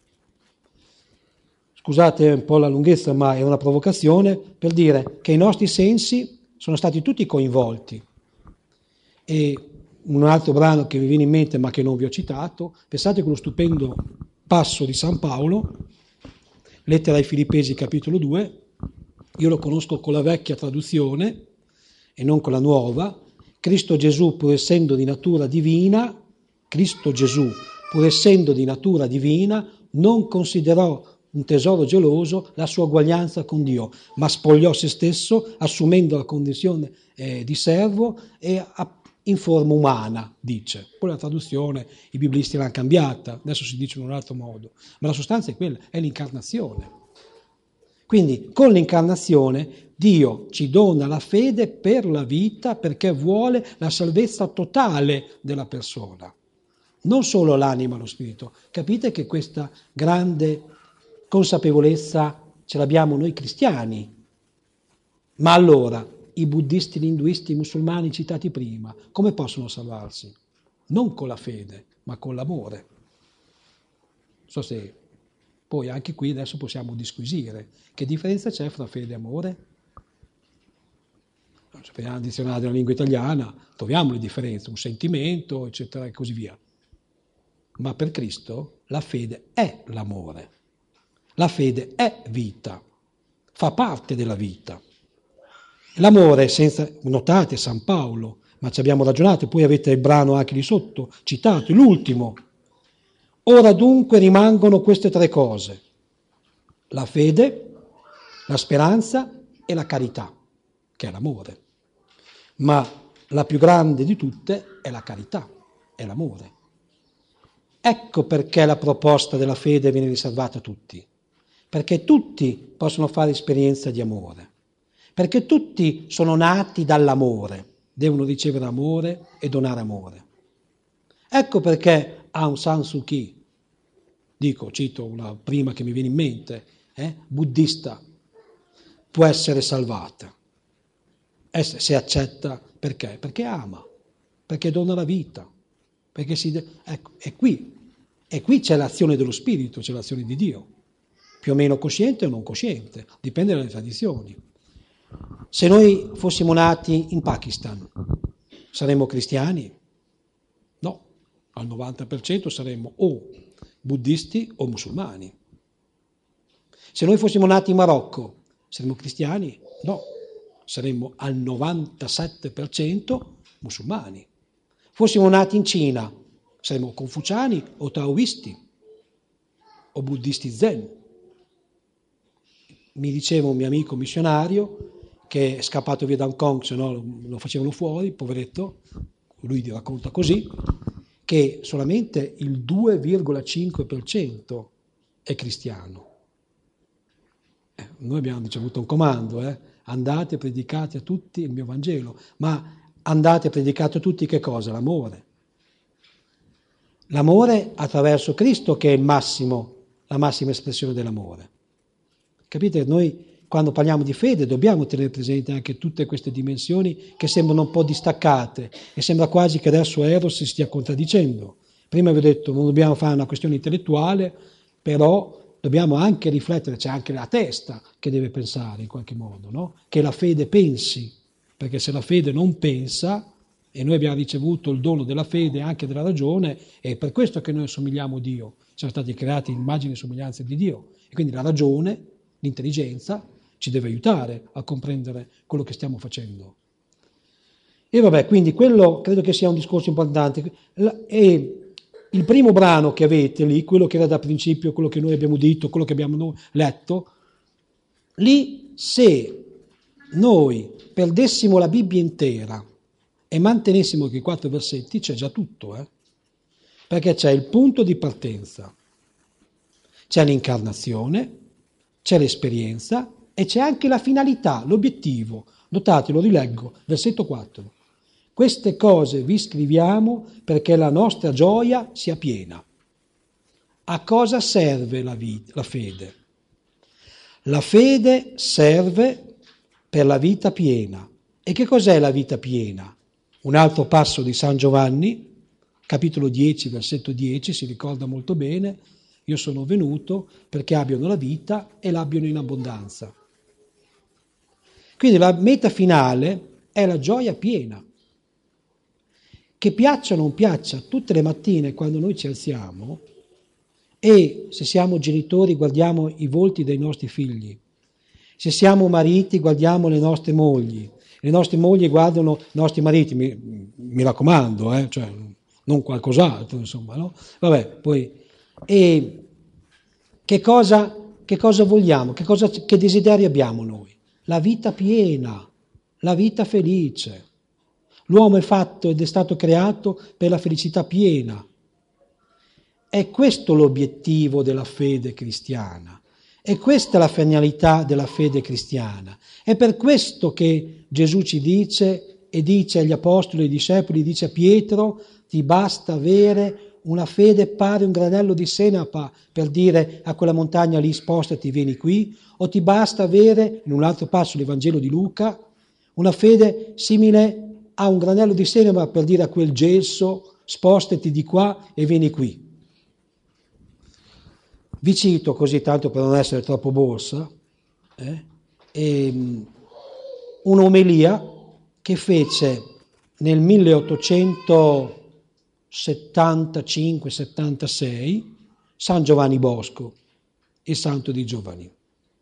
Scusate un po' la lunghezza, ma è una provocazione per dire che i nostri sensi sono stati tutti coinvolti. E un altro brano che mi viene in mente ma che non vi ho citato, pensate a quello stupendo passo di San Paolo, lettera ai Filippesi capitolo due, io lo conosco con la vecchia traduzione e non con la nuova. Cristo Gesù, pur essendo di natura divina, Cristo Gesù, pur essendo di natura divina, non considerò un tesoro geloso la sua uguaglianza con Dio, ma spogliò se stesso, assumendo la condizione eh, di servo e a, in forma umana, dice. Poi la traduzione i biblisti l'hanno cambiata, adesso si dice in un altro modo, ma la sostanza è quella, è l'incarnazione. Quindi con l'incarnazione Dio ci dona la fede per la vita perché vuole la salvezza totale della persona, non solo l'anima e lo spirito. Capite che questa grande consapevolezza ce l'abbiamo noi cristiani. Ma allora i buddisti, gli induisti, i musulmani citati prima, come possono salvarsi? Non con la fede, ma con l'amore. Non so se poi anche qui adesso possiamo disquisire. Che differenza c'è fra fede e amore? Se vediamo il dizionario della lingua italiana, troviamo le differenze, un sentimento, eccetera, e così via. Ma per Cristo la fede è l'amore. La fede è vita, fa parte della vita. L'amore, senza, notate San Paolo, ma ci abbiamo ragionato, poi avete il brano anche lì sotto, citato, l'ultimo. Ora dunque rimangono queste tre cose, la fede, la speranza e la carità, che è l'amore. Ma la più grande di tutte è la carità, è l'amore. Ecco perché la proposta della fede viene riservata a tutti. Perché tutti possono fare esperienza di amore, perché tutti sono nati dall'amore, devono ricevere amore e donare amore. Ecco perché Aung San Suu Kyi, dico, cito una prima che mi viene in mente, eh, buddista, può essere salvata, se accetta, perché? Perché ama, perché dona la vita, perché si... Ecco, è qui, e qui c'è l'azione dello Spirito, c'è l'azione di Dio. Più o meno cosciente o non cosciente, dipende dalle tradizioni. Se noi fossimo nati in Pakistan, saremmo cristiani? No, al novanta per cento saremmo o buddisti o musulmani. Se noi fossimo nati in Marocco, saremmo cristiani? No, saremmo al novantasette per cento musulmani. Fossimo nati in Cina, saremmo confuciani o taoisti o buddisti zen. Mi diceva un mio amico missionario che è scappato via da Hong Kong, se no lo facevano fuori, poveretto, lui racconta così, che solamente il due virgola cinque per cento è cristiano. Eh, noi abbiamo ricevuto un comando, eh? Andate e predicate a tutti il mio Vangelo, ma andate e predicate a tutti che cosa? L'amore. L'amore attraverso Cristo che è il massimo, la massima espressione dell'amore. Capite? Noi quando parliamo di fede dobbiamo tenere presente anche tutte queste dimensioni che sembrano un po' distaccate e sembra quasi che adesso Eros si stia contraddicendo. Prima vi ho detto non dobbiamo fare una questione intellettuale, però dobbiamo anche riflettere, c'è anche la testa che deve pensare in qualche modo, no? Che la fede pensi, perché se la fede non pensa, e noi abbiamo ricevuto il dono della fede e anche della ragione, è per questo che noi assomigliamo a Dio, siamo stati creati in immagine e somiglianza di Dio, e quindi la ragione, l'intelligenza ci deve aiutare a comprendere quello che stiamo facendo. E vabbè, quindi quello credo che sia un discorso importante. E il primo brano che avete lì, quello che era da principio, quello che noi abbiamo detto, quello che abbiamo letto, lì se noi perdessimo la Bibbia intera e mantenessimo quei quattro versetti, c'è già tutto, eh? Perché c'è il punto di partenza, c'è l'incarnazione, c'è l'esperienza e c'è anche la finalità, l'obiettivo. Notate, lo rileggo, versetto quattro. Queste cose vi scriviamo perché la nostra gioia sia piena. A cosa serve la, vita, la fede? La fede serve per la vita piena. E che cos'è la vita piena? Un altro passo di San Giovanni, capitolo dieci, versetto dieci, si ricorda molto bene: io sono venuto perché abbiano la vita e l'abbiano in abbondanza. Quindi la meta finale è la gioia piena. Che piaccia o non piaccia, tutte le mattine quando noi ci alziamo e se siamo genitori guardiamo i volti dei nostri figli, se siamo mariti guardiamo le nostre mogli, le nostre mogli guardano i nostri mariti, mi, mi raccomando, eh, cioè, non qualcos'altro, insomma, no? Vabbè, poi... E che cosa, che cosa vogliamo? Che, cosa, che desideri abbiamo noi? La vita piena, la vita felice. L'uomo è fatto ed è stato creato per la felicità piena. È questo l'obiettivo della fede cristiana. E questa è la finalità della fede cristiana. È per questo che Gesù ci dice e dice agli apostoli e ai discepoli, dice a Pietro: ti basta avere una fede pari un granello di senape per dire a quella montagna lì spostati, vieni qui, o ti basta avere, in un altro passo l'Evangelo di Luca, una fede simile a un granello di senape per dire a quel gelso spostati di qua e vieni qui. Vi cito così tanto per non essere troppo borsa, eh, e, un'omelia che fece nel milleottocentosettantacinque settantasei San Giovanni Bosco, il santo di Giovanni.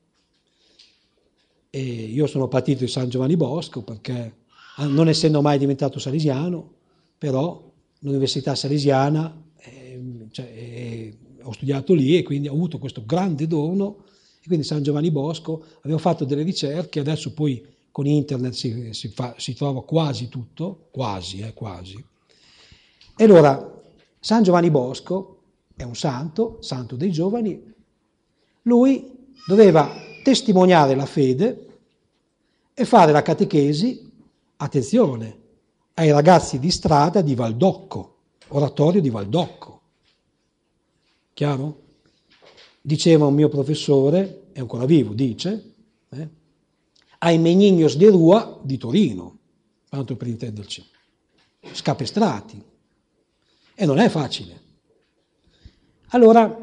E io sono partito di San Giovanni Bosco perché, non essendo mai diventato salesiano, però l'Università Salesiana, eh, cioè, eh, ho studiato lì e quindi ho avuto questo grande dono, e quindi San Giovanni Bosco, avevo fatto delle ricerche, adesso poi con internet si, si, fa, si trova quasi tutto, quasi, eh, quasi. E allora, San Giovanni Bosco è un santo, santo dei giovani, lui doveva testimoniare la fede e fare la catechesi, attenzione, ai ragazzi di strada di Valdocco, oratorio di Valdocco. Chiaro? Diceva un mio professore, è ancora vivo, dice, eh, ai Menignos de Rua di Torino, tanto per intenderci, scapestrati. E non è facile. Allora,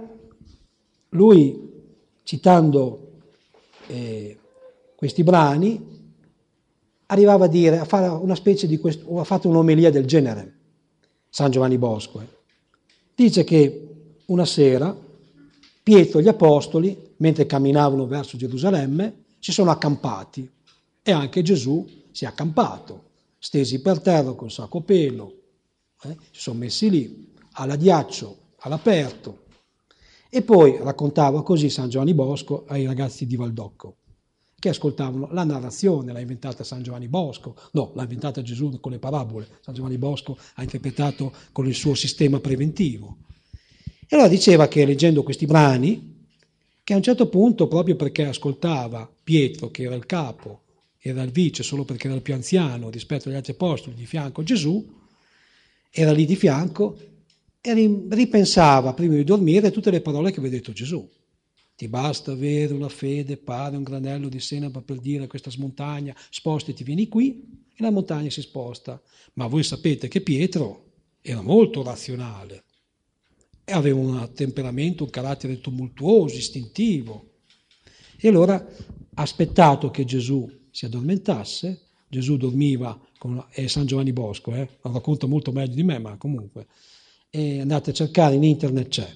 lui, citando eh, questi brani, arrivava a dire, a fare una specie di questo, o ha fatto un'omelia del genere, San Giovanni Bosco. Eh. Dice che una sera Pietro e gli apostoli, mentre camminavano verso Gerusalemme, si sono accampati e anche Gesù si è accampato, stesi per terra col sacco a pelo, eh, si sono messi lì, all'addiaccio, all'aperto. E poi raccontava così San Giovanni Bosco ai ragazzi di Valdocco, che ascoltavano la narrazione, l'ha inventata San Giovanni Bosco, no, l'ha inventata Gesù con le parabole, San Giovanni Bosco ha interpretato con il suo sistema preventivo. E allora diceva che leggendo questi brani, che a un certo punto, proprio perché ascoltava Pietro, che era il capo, era il vice solo perché era il più anziano rispetto agli altri apostoli, di fianco a Gesù, era lì di fianco e ripensava prima di dormire tutte le parole che aveva detto Gesù. Ti basta avere una fede pari un granello di senape per dire a questa montagna spostati, vieni qui, e la montagna si sposta. Ma voi sapete che Pietro era molto razionale e aveva un temperamento, un carattere tumultuoso, istintivo. E allora ha aspettato che Gesù si addormentasse. Gesù dormiva, con, è San Giovanni Bosco, eh? Lo racconta molto meglio di me, ma comunque. E andate a cercare, in internet c'è.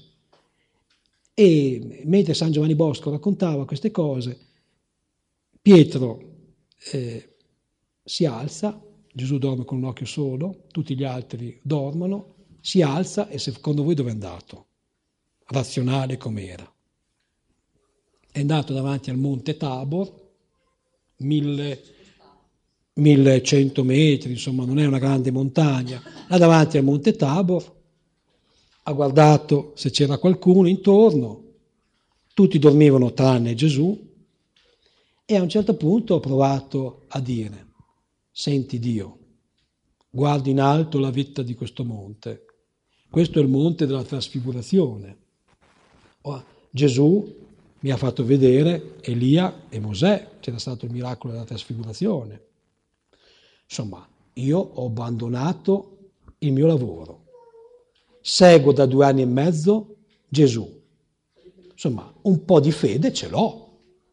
E mentre San Giovanni Bosco raccontava queste cose, Pietro eh, si alza, Gesù dorme con un occhio solo, tutti gli altri dormono, si alza e secondo voi dove è andato? Razionale com'era. È andato davanti al monte Tabor, mille, millecento metri, insomma non è una grande montagna, là davanti al Monte Tabor, ha guardato se c'era qualcuno intorno, tutti dormivano tranne Gesù, e a un certo punto ha provato a dire: senti Dio, guardo in alto la vetta di questo monte, questo è il monte della trasfigurazione. Oh, Gesù mi ha fatto vedere Elia e Mosè, c'era stato il miracolo della trasfigurazione. Insomma, io ho abbandonato il mio lavoro, seguo da due anni e mezzo Gesù. Insomma, un po' di fede ce l'ho.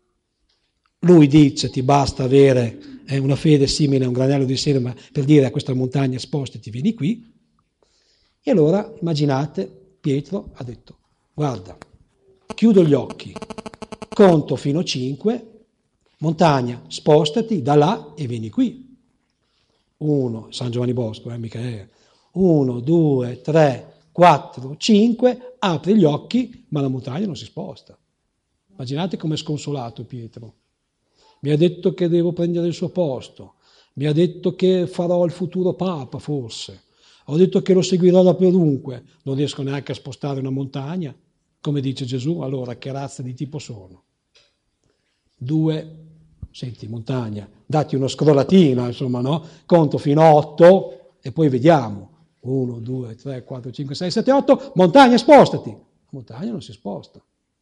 Lui dice: ti basta avere una fede simile a un granello di seme per dire a questa montagna spostati, vieni qui. E allora immaginate, Pietro ha detto: guarda, chiudo gli occhi, conto fino a cinque, montagna spostati da là e vieni qui. Uno, San Giovanni Bosco, eh, mica è. Uno, due, tre, quattro, cinque, apre gli occhi, ma la montagna non si sposta. Immaginate com'è sconsolato Pietro. Mi ha detto che devo prendere il suo posto, mi ha detto che farò il futuro Papa, forse. Ho detto che lo seguirò dapperunque, non riesco neanche a spostare una montagna, come dice Gesù, allora che razza di tipo sono? Due, senti, montagna, datti uno scrollatina, insomma, no? Conto fino a otto e poi vediamo. Uno, due, tre, quattro, cinque, sei, sette, otto, montagna, spostati. La montagna non si sposta.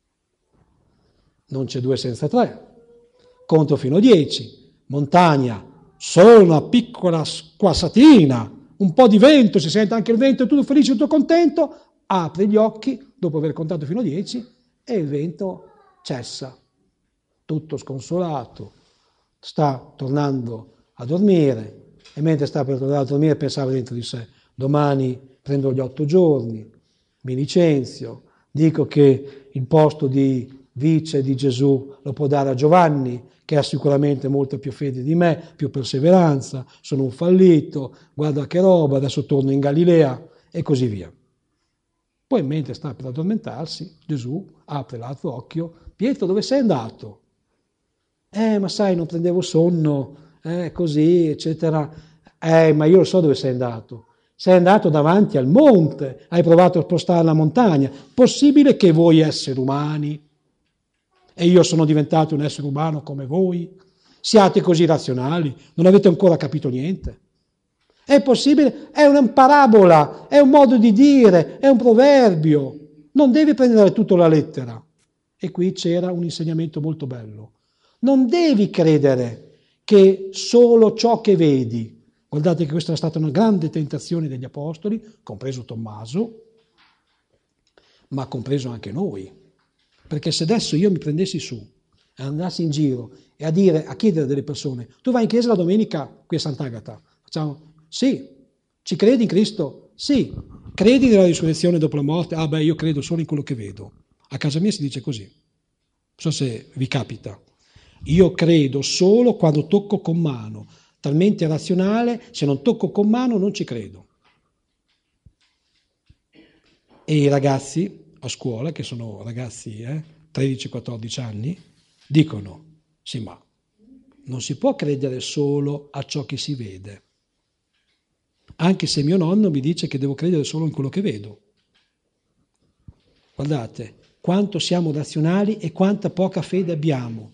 Non c'è due senza tre. Conto fino a dieci, montagna, solo una piccola squassatina, un po' di vento, si sente anche il vento, tutto felice, tutto contento, apre gli occhi dopo aver contato fino a dieci e il vento cessa, tutto sconsolato, sta tornando a dormire e mentre sta per tornare a dormire pensava dentro di sé: domani prendo gli otto giorni, mi licenzio, dico che il posto di vice di Gesù lo può dare a Giovanni, che ha sicuramente molta più fede di me, più perseveranza, sono un fallito, guarda che roba, adesso torno in Galilea e così via. Poi mentre sta per addormentarsi, Gesù apre l'altro occhio: Pietro, dove sei andato? Eh, ma sai, non prendevo sonno, eh, così, eccetera. Eh, ma io lo so dove sei andato. Sei andato davanti al monte, hai provato a spostare la montagna. Possibile che voi esseri umani, e io sono diventato un essere umano come voi, siate così razionali? Non avete ancora capito niente? È possibile? È una parabola, è un modo di dire, è un proverbio. Non devi prendere tutto alla lettera. E qui c'era un insegnamento molto bello. Non devi credere che solo ciò che vedi. Guardate che questa è stata una grande tentazione degli apostoli, compreso Tommaso, ma compreso anche noi. Perché se adesso io mi prendessi su e andassi in giro e a dire, a chiedere delle persone: tu vai in chiesa la domenica qui a Sant'Agata? Facciamo: sì. Ci credi in Cristo? Sì. Credi nella risurrezione dopo la morte? Ah beh, io credo solo in quello che vedo. A casa mia si dice così. Non so se vi capita. Io credo solo quando tocco con mano. Talmente razionale, se non tocco con mano non ci credo. E i ragazzi a scuola, che sono ragazzi eh, tredici quattordici anni, dicono: sì, ma non si può credere solo a ciò che si vede, anche se mio nonno mi dice che devo credere solo in quello che vedo. Guardate quanto siamo razionali e quanta poca fede abbiamo.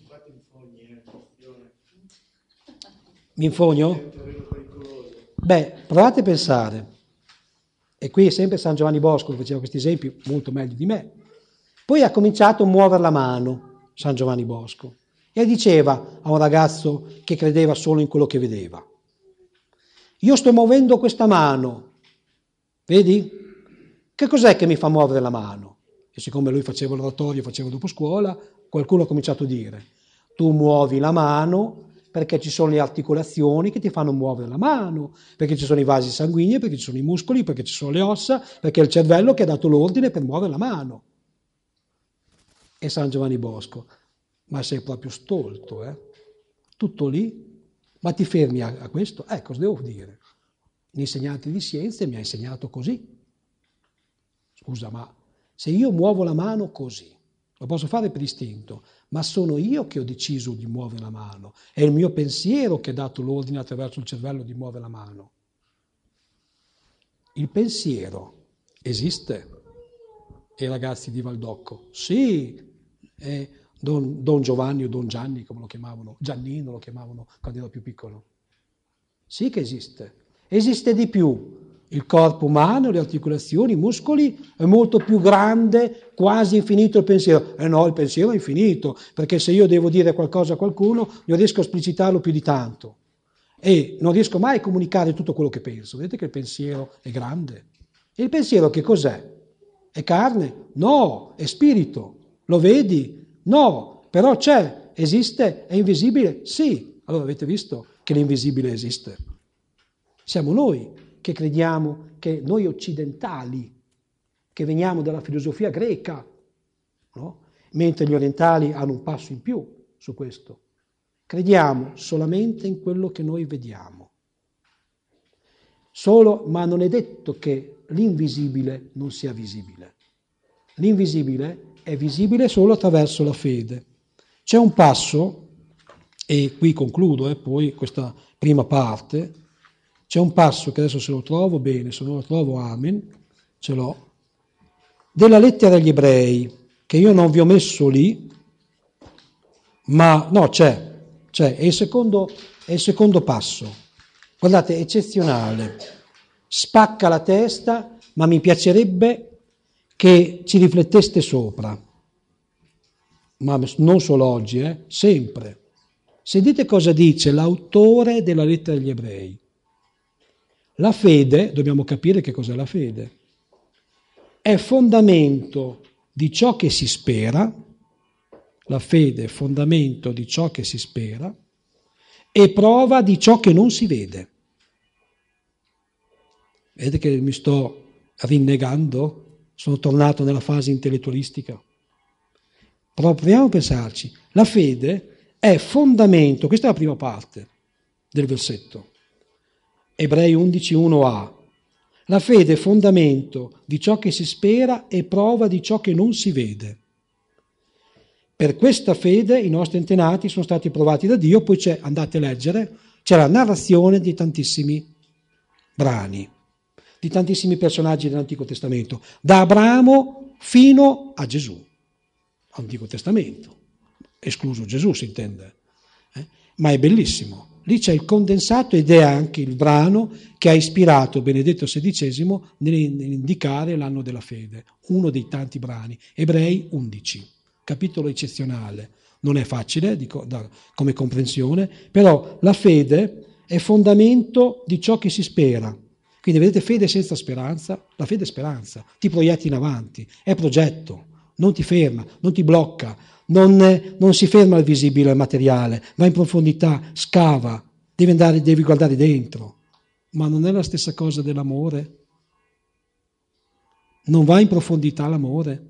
Mi infogno? Beh, provate a pensare. E qui è sempre San Giovanni Bosco che faceva questi esempi molto meglio di me. Poi ha cominciato a muovere la mano San Giovanni Bosco e diceva a un ragazzo che credeva solo in quello che vedeva: io sto muovendo questa mano, vedi? Che cos'è che mi fa muovere la mano? E siccome lui faceva l'oratorio, faceva dopo scuola, qualcuno ha cominciato a dire: tu muovi la mano perché ci sono le articolazioni che ti fanno muovere la mano, perché ci sono i vasi sanguigni, perché ci sono i muscoli, perché ci sono le ossa, perché è il cervello che ha dato l'ordine per muovere la mano. E San Giovanni Bosco: ma sei proprio stolto, eh? Tutto lì? Ma ti fermi a, a questo? Eh, cosa devo dire? L'insegnante di scienze mi ha insegnato così. Scusa, ma se io muovo la mano così, lo posso fare per istinto, ma sono io che ho deciso di muovere la mano, è il mio pensiero che ha dato l'ordine attraverso il cervello di muovere la mano. Il pensiero esiste? E i ragazzi di Valdocco? Sì, eh, don, don Giovanni o Don Gianni, come lo chiamavano, Giannino lo chiamavano quando ero più piccolo. Sì che esiste. Esiste di più. Il corpo umano, le articolazioni, i muscoli, è molto più grande, quasi infinito il pensiero. Eh no, il pensiero è infinito, perché se io devo dire qualcosa a qualcuno, io riesco a esplicitarlo più di tanto. E non riesco mai a comunicare tutto quello che penso. Vedete che il pensiero è grande. E il pensiero che cos'è? È carne? No, è spirito. Lo vedi? No, però c'è, esiste, è invisibile? Sì. Allora avete visto che l'invisibile esiste. Siamo noi che crediamo che noi occidentali, che veniamo dalla filosofia greca, no? Mentre gli orientali hanno un passo in più su questo. Crediamo solamente in quello che noi vediamo. Solo, ma non è detto che l'invisibile non sia visibile. L'invisibile è visibile solo attraverso la fede. C'è un passo, e qui concludo eh, poi questa prima parte, c'è un passo che adesso se lo trovo bene, se non lo trovo amen, ce l'ho, della lettera agli ebrei, che io non vi ho messo lì, ma no, c'è, c'è, è il secondo, è il secondo passo. Guardate, eccezionale, spacca la testa, ma mi piacerebbe che ci rifletteste sopra, ma non solo oggi, eh, sempre. Sentite cosa dice l'autore della lettera agli ebrei. La fede, dobbiamo capire che cos'è la fede, è fondamento di ciò che si spera, la fede è fondamento di ciò che si spera e prova di ciò che non si vede. Vedete che mi sto rinnegando? Sono tornato nella fase intellettualistica. Però proviamo a pensarci. La fede è fondamento, questa è la prima parte del versetto. Ebrei undici uno a. La fede è fondamento di ciò che si spera e prova di ciò che non si vede. Per questa fede i nostri antenati sono stati provati da Dio, poi c'è, andate a leggere, c'è la narrazione di tantissimi brani, di tantissimi personaggi dell'Antico Testamento, da Abramo fino a Gesù, Antico Testamento, escluso Gesù si intende, eh? Ma è bellissimo. Lì c'è il condensato ed è anche il brano che ha ispirato Benedetto sedicesimo nell'indicare l'anno della fede, uno dei tanti brani, Ebrei undici, capitolo eccezionale. Non è facile dico, da, come comprensione, però la fede è fondamento di ciò che si spera. Quindi vedete, fede senza speranza, la fede è speranza, ti proietti in avanti, è progetto, non ti ferma, non ti blocca, non, non si ferma al visibile, al materiale, va in profondità, scava, devi andare, devi guardare dentro. Ma non è la stessa cosa dell'amore? Non va in profondità l'amore?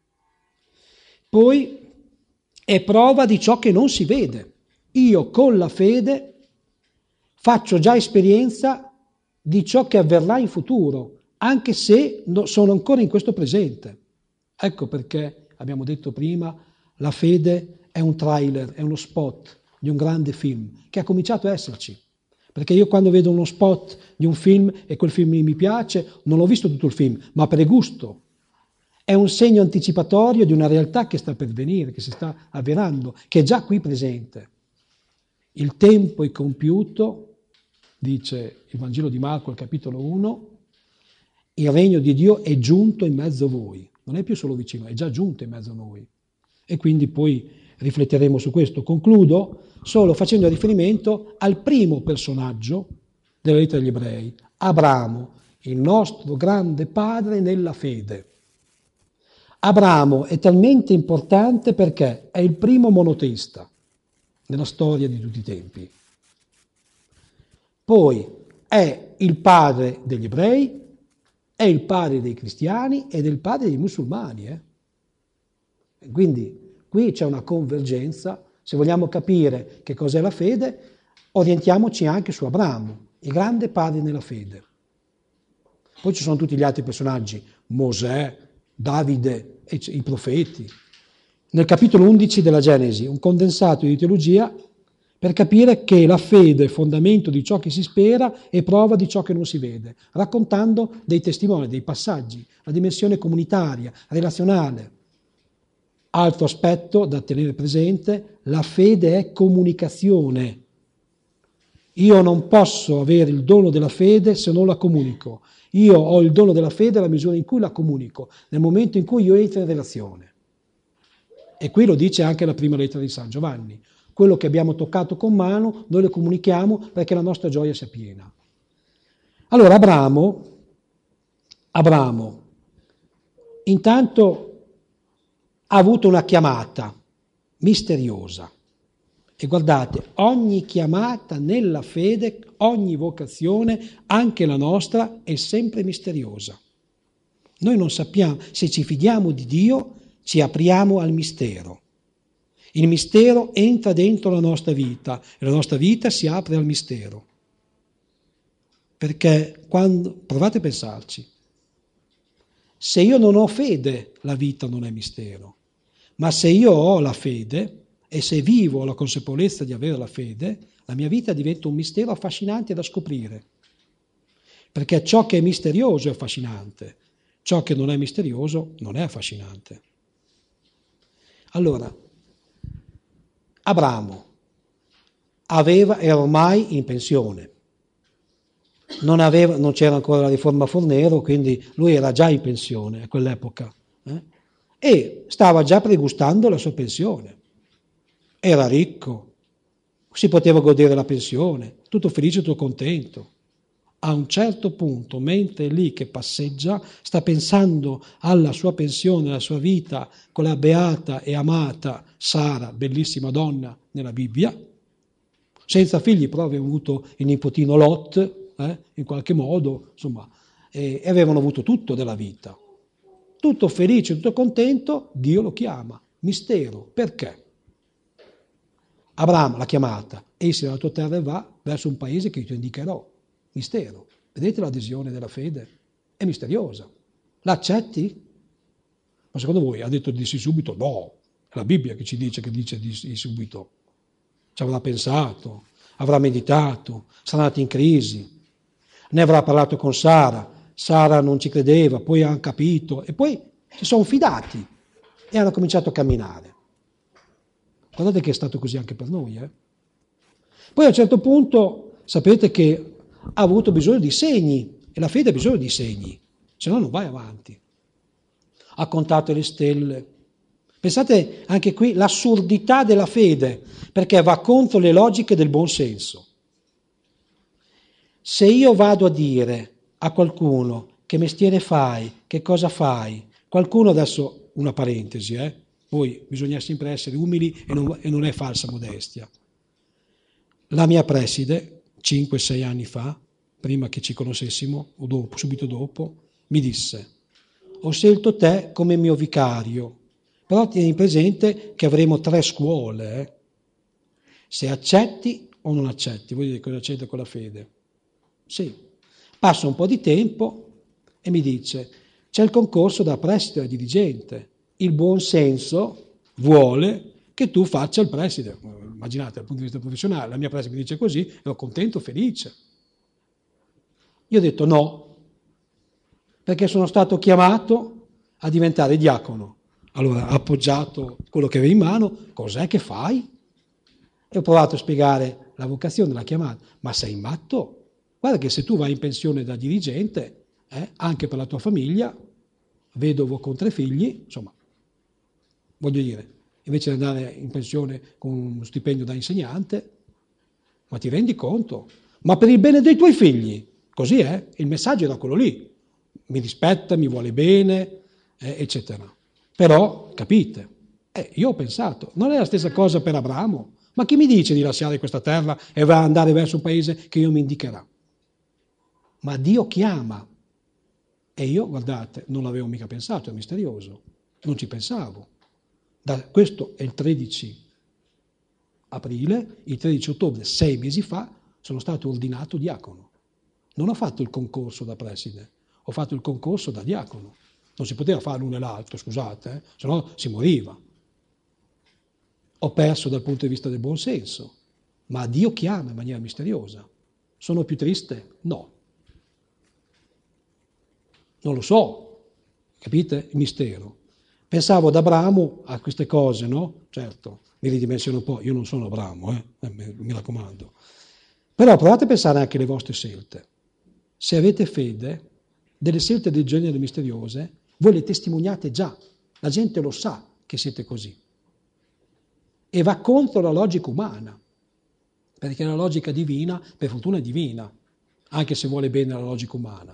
Poi è prova di ciò che non si vede. Io con la fede faccio già esperienza di ciò che avverrà in futuro, anche se sono ancora in questo presente. Ecco perché abbiamo detto prima, la fede è un trailer, è uno spot di un grande film che ha cominciato a esserci. Perché io quando vedo uno spot di un film e quel film mi piace, non ho visto tutto il film, ma per gusto. È un segno anticipatorio di una realtà che sta per venire, che si sta avverando, che è già qui presente. Il tempo è compiuto, dice il Vangelo di Marco al capitolo uno, il regno di Dio è giunto in mezzo a voi. Non è più solo vicino, è già giunto in mezzo a noi. E quindi poi rifletteremo su questo. Concludo solo facendo riferimento al primo personaggio della lettera agli ebrei, Abramo, il nostro grande padre nella fede. Abramo è talmente importante perché è il primo monoteista nella storia di tutti i tempi. Poi è il padre degli ebrei, è il padre dei cristiani ed è il padre dei musulmani. Eh? Quindi qui c'è una convergenza. Se vogliamo capire che cos'è la fede, orientiamoci anche su Abramo, il grande padre nella fede. Poi ci sono tutti gli altri personaggi, Mosè, Davide, i profeti. nel capitolo undici della Genesi, un condensato di teologia per capire che la fede è fondamento di ciò che si spera e prova di ciò che non si vede, raccontando dei testimoni, dei passaggi, la dimensione comunitaria, relazionale. Altro aspetto da tenere presente, la fede è comunicazione. Io non posso avere il dono della fede se non la comunico. Io ho il dono della fede nella misura in cui la comunico, nel momento in cui io entro in relazione. E qui lo dice anche la prima lettera di San Giovanni. Quello che abbiamo toccato con mano, noi lo comunichiamo perché la nostra gioia sia piena. Allora Abramo, Abramo intanto ha avuto una chiamata misteriosa. E guardate, ogni chiamata nella fede, ogni vocazione, anche la nostra, è sempre misteriosa. Noi non sappiamo, se ci fidiamo di Dio, ci apriamo al mistero. Il mistero entra dentro la nostra vita e la nostra vita si apre al mistero. Perché quando, provate a pensarci, se io non ho fede, la vita non è mistero. Ma se io ho la fede e se vivo la consapevolezza di avere la fede, la mia vita diventa un mistero affascinante da scoprire. Perché ciò che è misterioso è affascinante, ciò che non è misterioso non è affascinante. Allora, Abramo aveva, era ormai in pensione, non, aveva, non c'era ancora la riforma Fornero, quindi lui era già in pensione a quell'epoca, eh? E stava già pregustando la sua pensione. Era ricco, si poteva godere la pensione, tutto felice, tutto contento. A un certo punto, mentre è lì che passeggia, sta pensando alla sua pensione, alla sua vita con la beata e amata Sara, bellissima donna nella Bibbia, senza figli, però aveva avuto il nipotino Lot, eh, in qualche modo, insomma, e, e avevano avuto tutto della vita. Tutto felice, tutto contento, Dio lo chiama. Mistero. Perché? Abramo l'ha chiamata, esci dalla tua terra e va verso un paese che io ti indicherò. Mistero. Vedete l'adesione della fede? È misteriosa. L'accetti? Ma secondo voi ha detto di sì subito? No, è la Bibbia che ci dice che dice di sì subito. Ci avrà pensato, avrà meditato, sarà andato in crisi, ne avrà parlato con Sara. Sara non ci credeva, poi hanno capito e poi si sono fidati e hanno cominciato a camminare. Guardate che è stato così anche per noi. Eh? Poi a un certo punto sapete che ha avuto bisogno di segni e la fede ha bisogno di segni, se no non vai avanti. Ha contato le stelle. Pensate anche qui l'assurdità della fede, perché va contro le logiche del buon senso. Se io vado a dire a qualcuno che mestiere fai, che cosa fai, qualcuno adesso, una parentesi, eh? Poi bisogna sempre essere umili e non, e non è falsa modestia. La mia preside, cinque sei anni fa, prima che ci conoscessimo, o dopo, subito dopo, mi disse: ho scelto te come mio vicario, però tieni presente che avremo tre scuole. Eh? Se accetti o non accetti, vuol dire cosa c'entra con la fede? Sì. Passa un po' di tempo e mi dice: c'è il concorso da preside a dirigente. Il buon senso vuole che tu faccia il preside. Immaginate, dal punto di vista professionale, la mia preside mi dice così, ero contento, felice. Io ho detto no, perché sono stato chiamato a diventare diacono. Allora ha appoggiato quello che aveva in mano, cos'è che fai? E ho provato a spiegare la vocazione, la chiamata. Ma sei matto? Guarda che se tu vai in pensione da dirigente, eh, anche per la tua famiglia, vedovo con tre figli, insomma, voglio dire, invece di andare in pensione con uno stipendio da insegnante, ma ti rendi conto? Ma per il bene dei tuoi figli, così è, il messaggio era quello lì, mi rispetta, mi vuole bene, eh, eccetera. Però, capite, eh, io ho pensato, non è la stessa cosa per Abramo, ma chi mi dice di lasciare questa terra e va andare verso un paese che io mi indicherà? Ma Dio chiama. E io, guardate, non l'avevo mica pensato, è misterioso. Non ci pensavo. Da, questo è il tredici aprile, il tredici ottobre, sei mesi fa, sono stato ordinato diacono. Non ho fatto il concorso da preside, ho fatto il concorso da diacono. Non si poteva fare l'uno e l'altro, scusate, eh? Se no si moriva. ho perso dal punto di vista del buon senso, ma Dio chiama in maniera misteriosa. Sono più triste? No. Non lo so, capite? Il mistero. Pensavo ad Abramo a queste cose, no? Certo, mi ridimensiono un po', io non sono Abramo, eh? Eh, mi raccomando. Però provate a pensare anche alle vostre scelte. Se avete fede, delle scelte del genere misteriose, voi le testimoniate già, la gente lo sa che siete così. E va contro la logica umana, perché la logica divina, per fortuna è divina, anche se vuole bene la logica umana.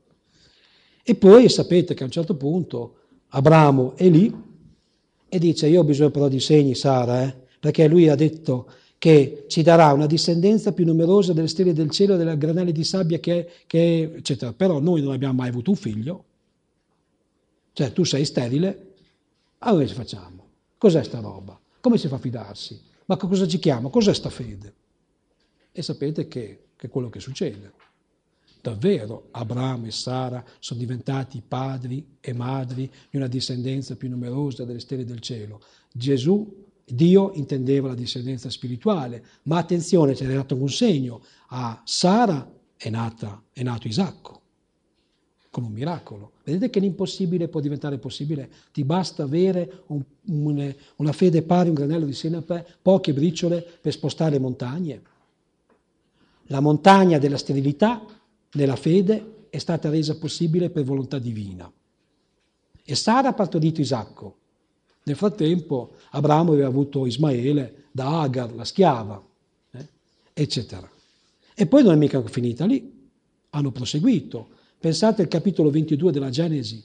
E poi sapete che a un certo punto Abramo è lì e dice: io ho bisogno però di segni, Sara, eh? Perché lui ha detto che ci darà una discendenza più numerosa delle stelle del cielo, delle granelle di sabbia, che, che eccetera. Però noi non abbiamo mai avuto un figlio, cioè tu sei sterile, allora che ci facciamo? Cos'è sta roba? Come si fa a fidarsi? Ma cosa ci chiama? Cos'è sta fede? E sapete che, che è quello che succede. Davvero Abramo e Sara sono diventati padri e madri di una discendenza più numerosa delle stelle del cielo. Gesù, Dio, intendeva la discendenza spirituale, ma attenzione, ci è dato un segno: a Sara è, nata, è nato Isacco, con un miracolo. Vedete che l'impossibile può diventare possibile? Ti basta avere un, un, una fede pari, un granello di senape, poche briciole per spostare montagne. La montagna della sterilità nella fede è stata resa possibile per volontà divina. E Sara ha partorito Isacco. Nel frattempo Abramo aveva avuto Ismaele da Agar, la schiava, eh, eccetera. E poi non è mica finita lì, hanno proseguito. Pensate al capitolo ventidue della Genesi,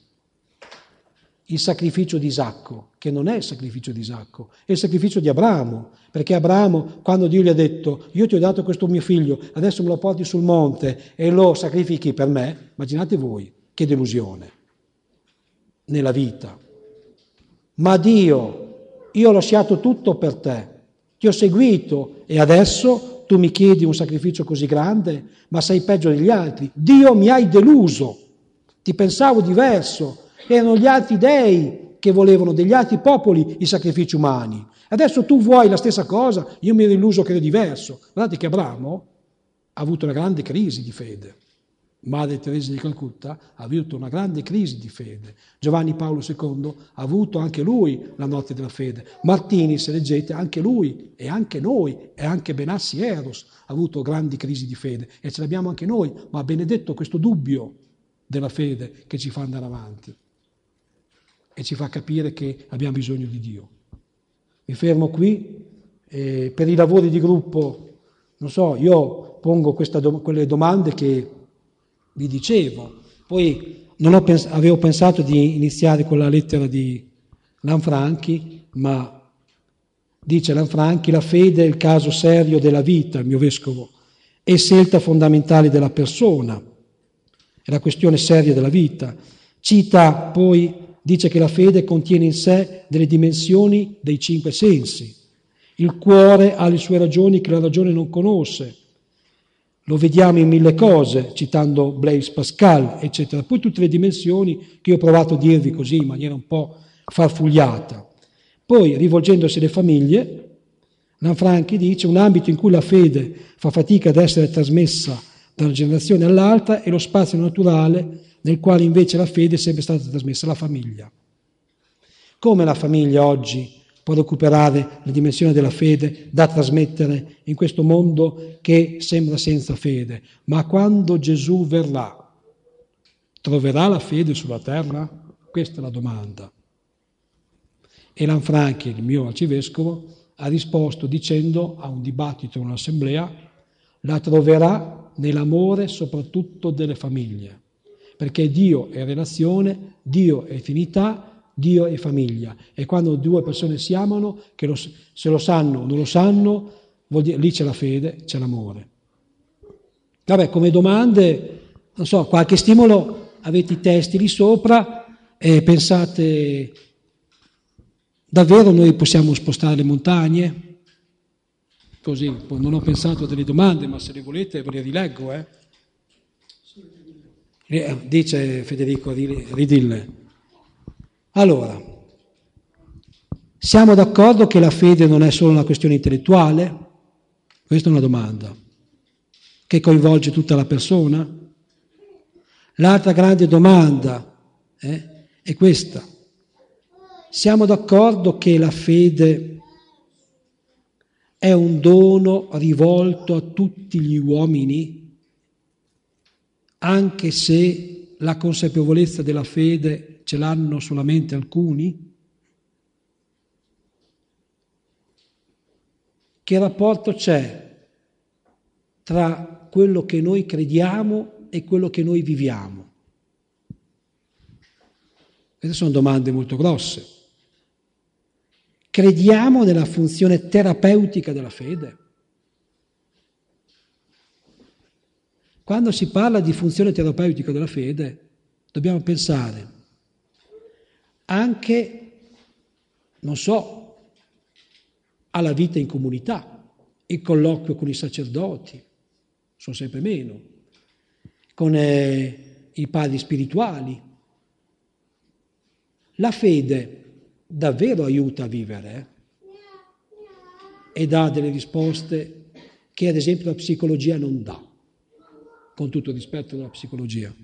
il sacrificio di Isacco, che non è il sacrificio di Isacco, è il sacrificio di Abramo, perché Abramo, quando Dio gli ha detto: io ti ho dato questo mio figlio, adesso me lo porti sul monte e lo sacrifichi per me, immaginate voi che delusione nella vita. Ma Dio, io ho lasciato tutto per te, ti ho seguito e adesso tu mi chiedi un sacrificio così grande, ma sei peggio degli altri. Dio, mi hai deluso, ti pensavo diverso. Erano gli altri dei che volevano, degli altri popoli, i sacrifici umani. Adesso tu vuoi la stessa cosa, io mi ero illuso che ero diverso. Guardate che Abramo ha avuto una grande crisi di fede. Madre Teresa di Calcutta ha avuto una grande crisi di fede. Giovanni Paolo secondo ha avuto anche lui la notte della fede. Martini, se leggete, anche lui e anche noi, e anche Benassi Eros ha avuto grandi crisi di fede. E ce l'abbiamo anche noi, ma benedetto questo dubbio della fede che ci fa andare avanti e ci fa capire che abbiamo bisogno di Dio. Mi fermo qui. Eh, per i lavori di gruppo, non so, io pongo questa do- quelle domande che vi dicevo. Poi non ho pens- avevo pensato di iniziare con la lettera di Lanfranchi, ma dice Lanfranchi: la fede è il caso serio della vita, il mio vescovo, è scelta fondamentale della persona, è la questione seria della vita. Cita poi, dice che la fede contiene in sé delle dimensioni dei cinque sensi. Il cuore ha le sue ragioni che la ragione non conosce. Lo vediamo in mille cose, citando Blaise Pascal, eccetera. Poi tutte le dimensioni che io ho provato a dirvi così in maniera un po' farfugliata. Poi, rivolgendosi alle famiglie, Lanfranchi dice: un ambito in cui la fede fa fatica ad essere trasmessa da una generazione all'altra è lo spazio naturale nel quale invece la fede è sempre stata trasmessa, la famiglia. Come la famiglia oggi può recuperare la dimensione della fede da trasmettere in questo mondo che sembra senza fede? Ma quando Gesù verrà, troverà la fede sulla terra? Questa è la domanda. E Lanfranchi, il mio arcivescovo, ha risposto dicendo a un dibattito in un'assemblea: la troverà nell'amore soprattutto delle famiglie, perché Dio è relazione, Dio è finità, Dio è famiglia, e quando due persone si amano, che lo, se lo sanno o non lo sanno, vuol dire, lì c'è la fede, c'è l'amore. Vabbè, come domande, non so, qualche stimolo, avete i testi lì sopra e pensate: davvero noi possiamo spostare le montagne? Così, non ho pensato a delle domande, ma se le volete ve le rileggo, eh? Dice Federico Ridille. Allora, Siamo d'accordo che la fede non è solo una questione intellettuale? Questa è una domanda che coinvolge tutta la persona. L'altra grande domanda eh, è questa. Siamo d'accordo che la fede è un dono rivolto a tutti gli uomini, anche se la consapevolezza della fede ce l'hanno solamente alcuni? Che rapporto c'è tra quello che noi crediamo e quello che noi viviamo? Queste sono domande molto grosse. Crediamo nella funzione terapeutica della fede? Quando si parla di funzione terapeutica della fede, dobbiamo pensare anche, non so, alla vita in comunità, il colloquio con i sacerdoti, sono sempre meno, con eh, i padri spirituali. La fede davvero aiuta a vivere eh? e dà delle risposte che ad esempio la psicologia non dà, con tutto il rispetto della psicologia.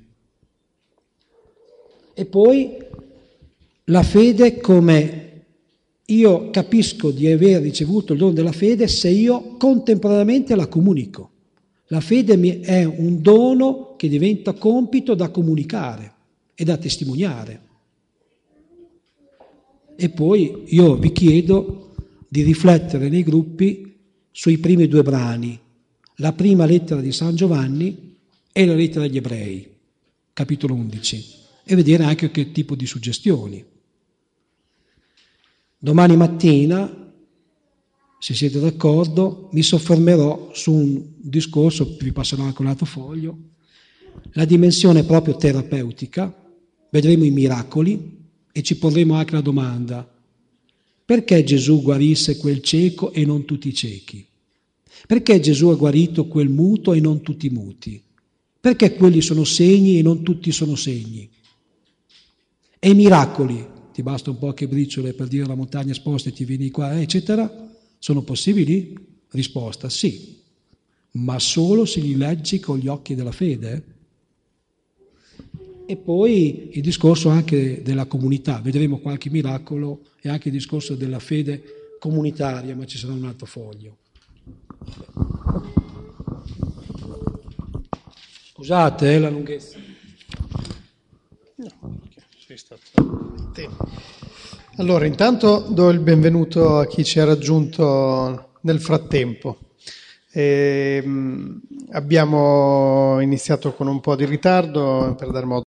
E poi la fede come io capisco di aver ricevuto il dono della fede se io contemporaneamente la comunico. La fede è un dono che diventa compito da comunicare e da testimoniare. E poi io vi chiedo di riflettere nei gruppi sui primi due brani, la prima lettera di San Giovanni e la lettera agli Ebrei, capitolo undici, e vedere anche che tipo di suggestioni. Domani mattina, se siete d'accordo, mi soffermerò su un discorso, vi passerò anche un altro foglio, la dimensione proprio terapeutica, vedremo i miracoli e ci porremo anche la domanda: perché Gesù guarisse quel cieco e non tutti i ciechi? Perché Gesù ha guarito quel muto e non tutti i muti? Perché quelli sono segni e non tutti sono segni? E i miracoli? Ti basta un po' che briciole per dire la montagna sposta e ti vieni qua, eccetera, sono possibili? Risposta: sì, ma solo se li leggi con gli occhi della fede. E poi il discorso anche della comunità, vedremo qualche miracolo e anche il discorso della fede comunitaria, ma ci sarà un altro foglio. Scusate eh, la lunghezza. No, sei stato... Allora, intanto do il benvenuto a chi ci ha raggiunto nel frattempo. E, mh, abbiamo iniziato con un po' di ritardo per dar modo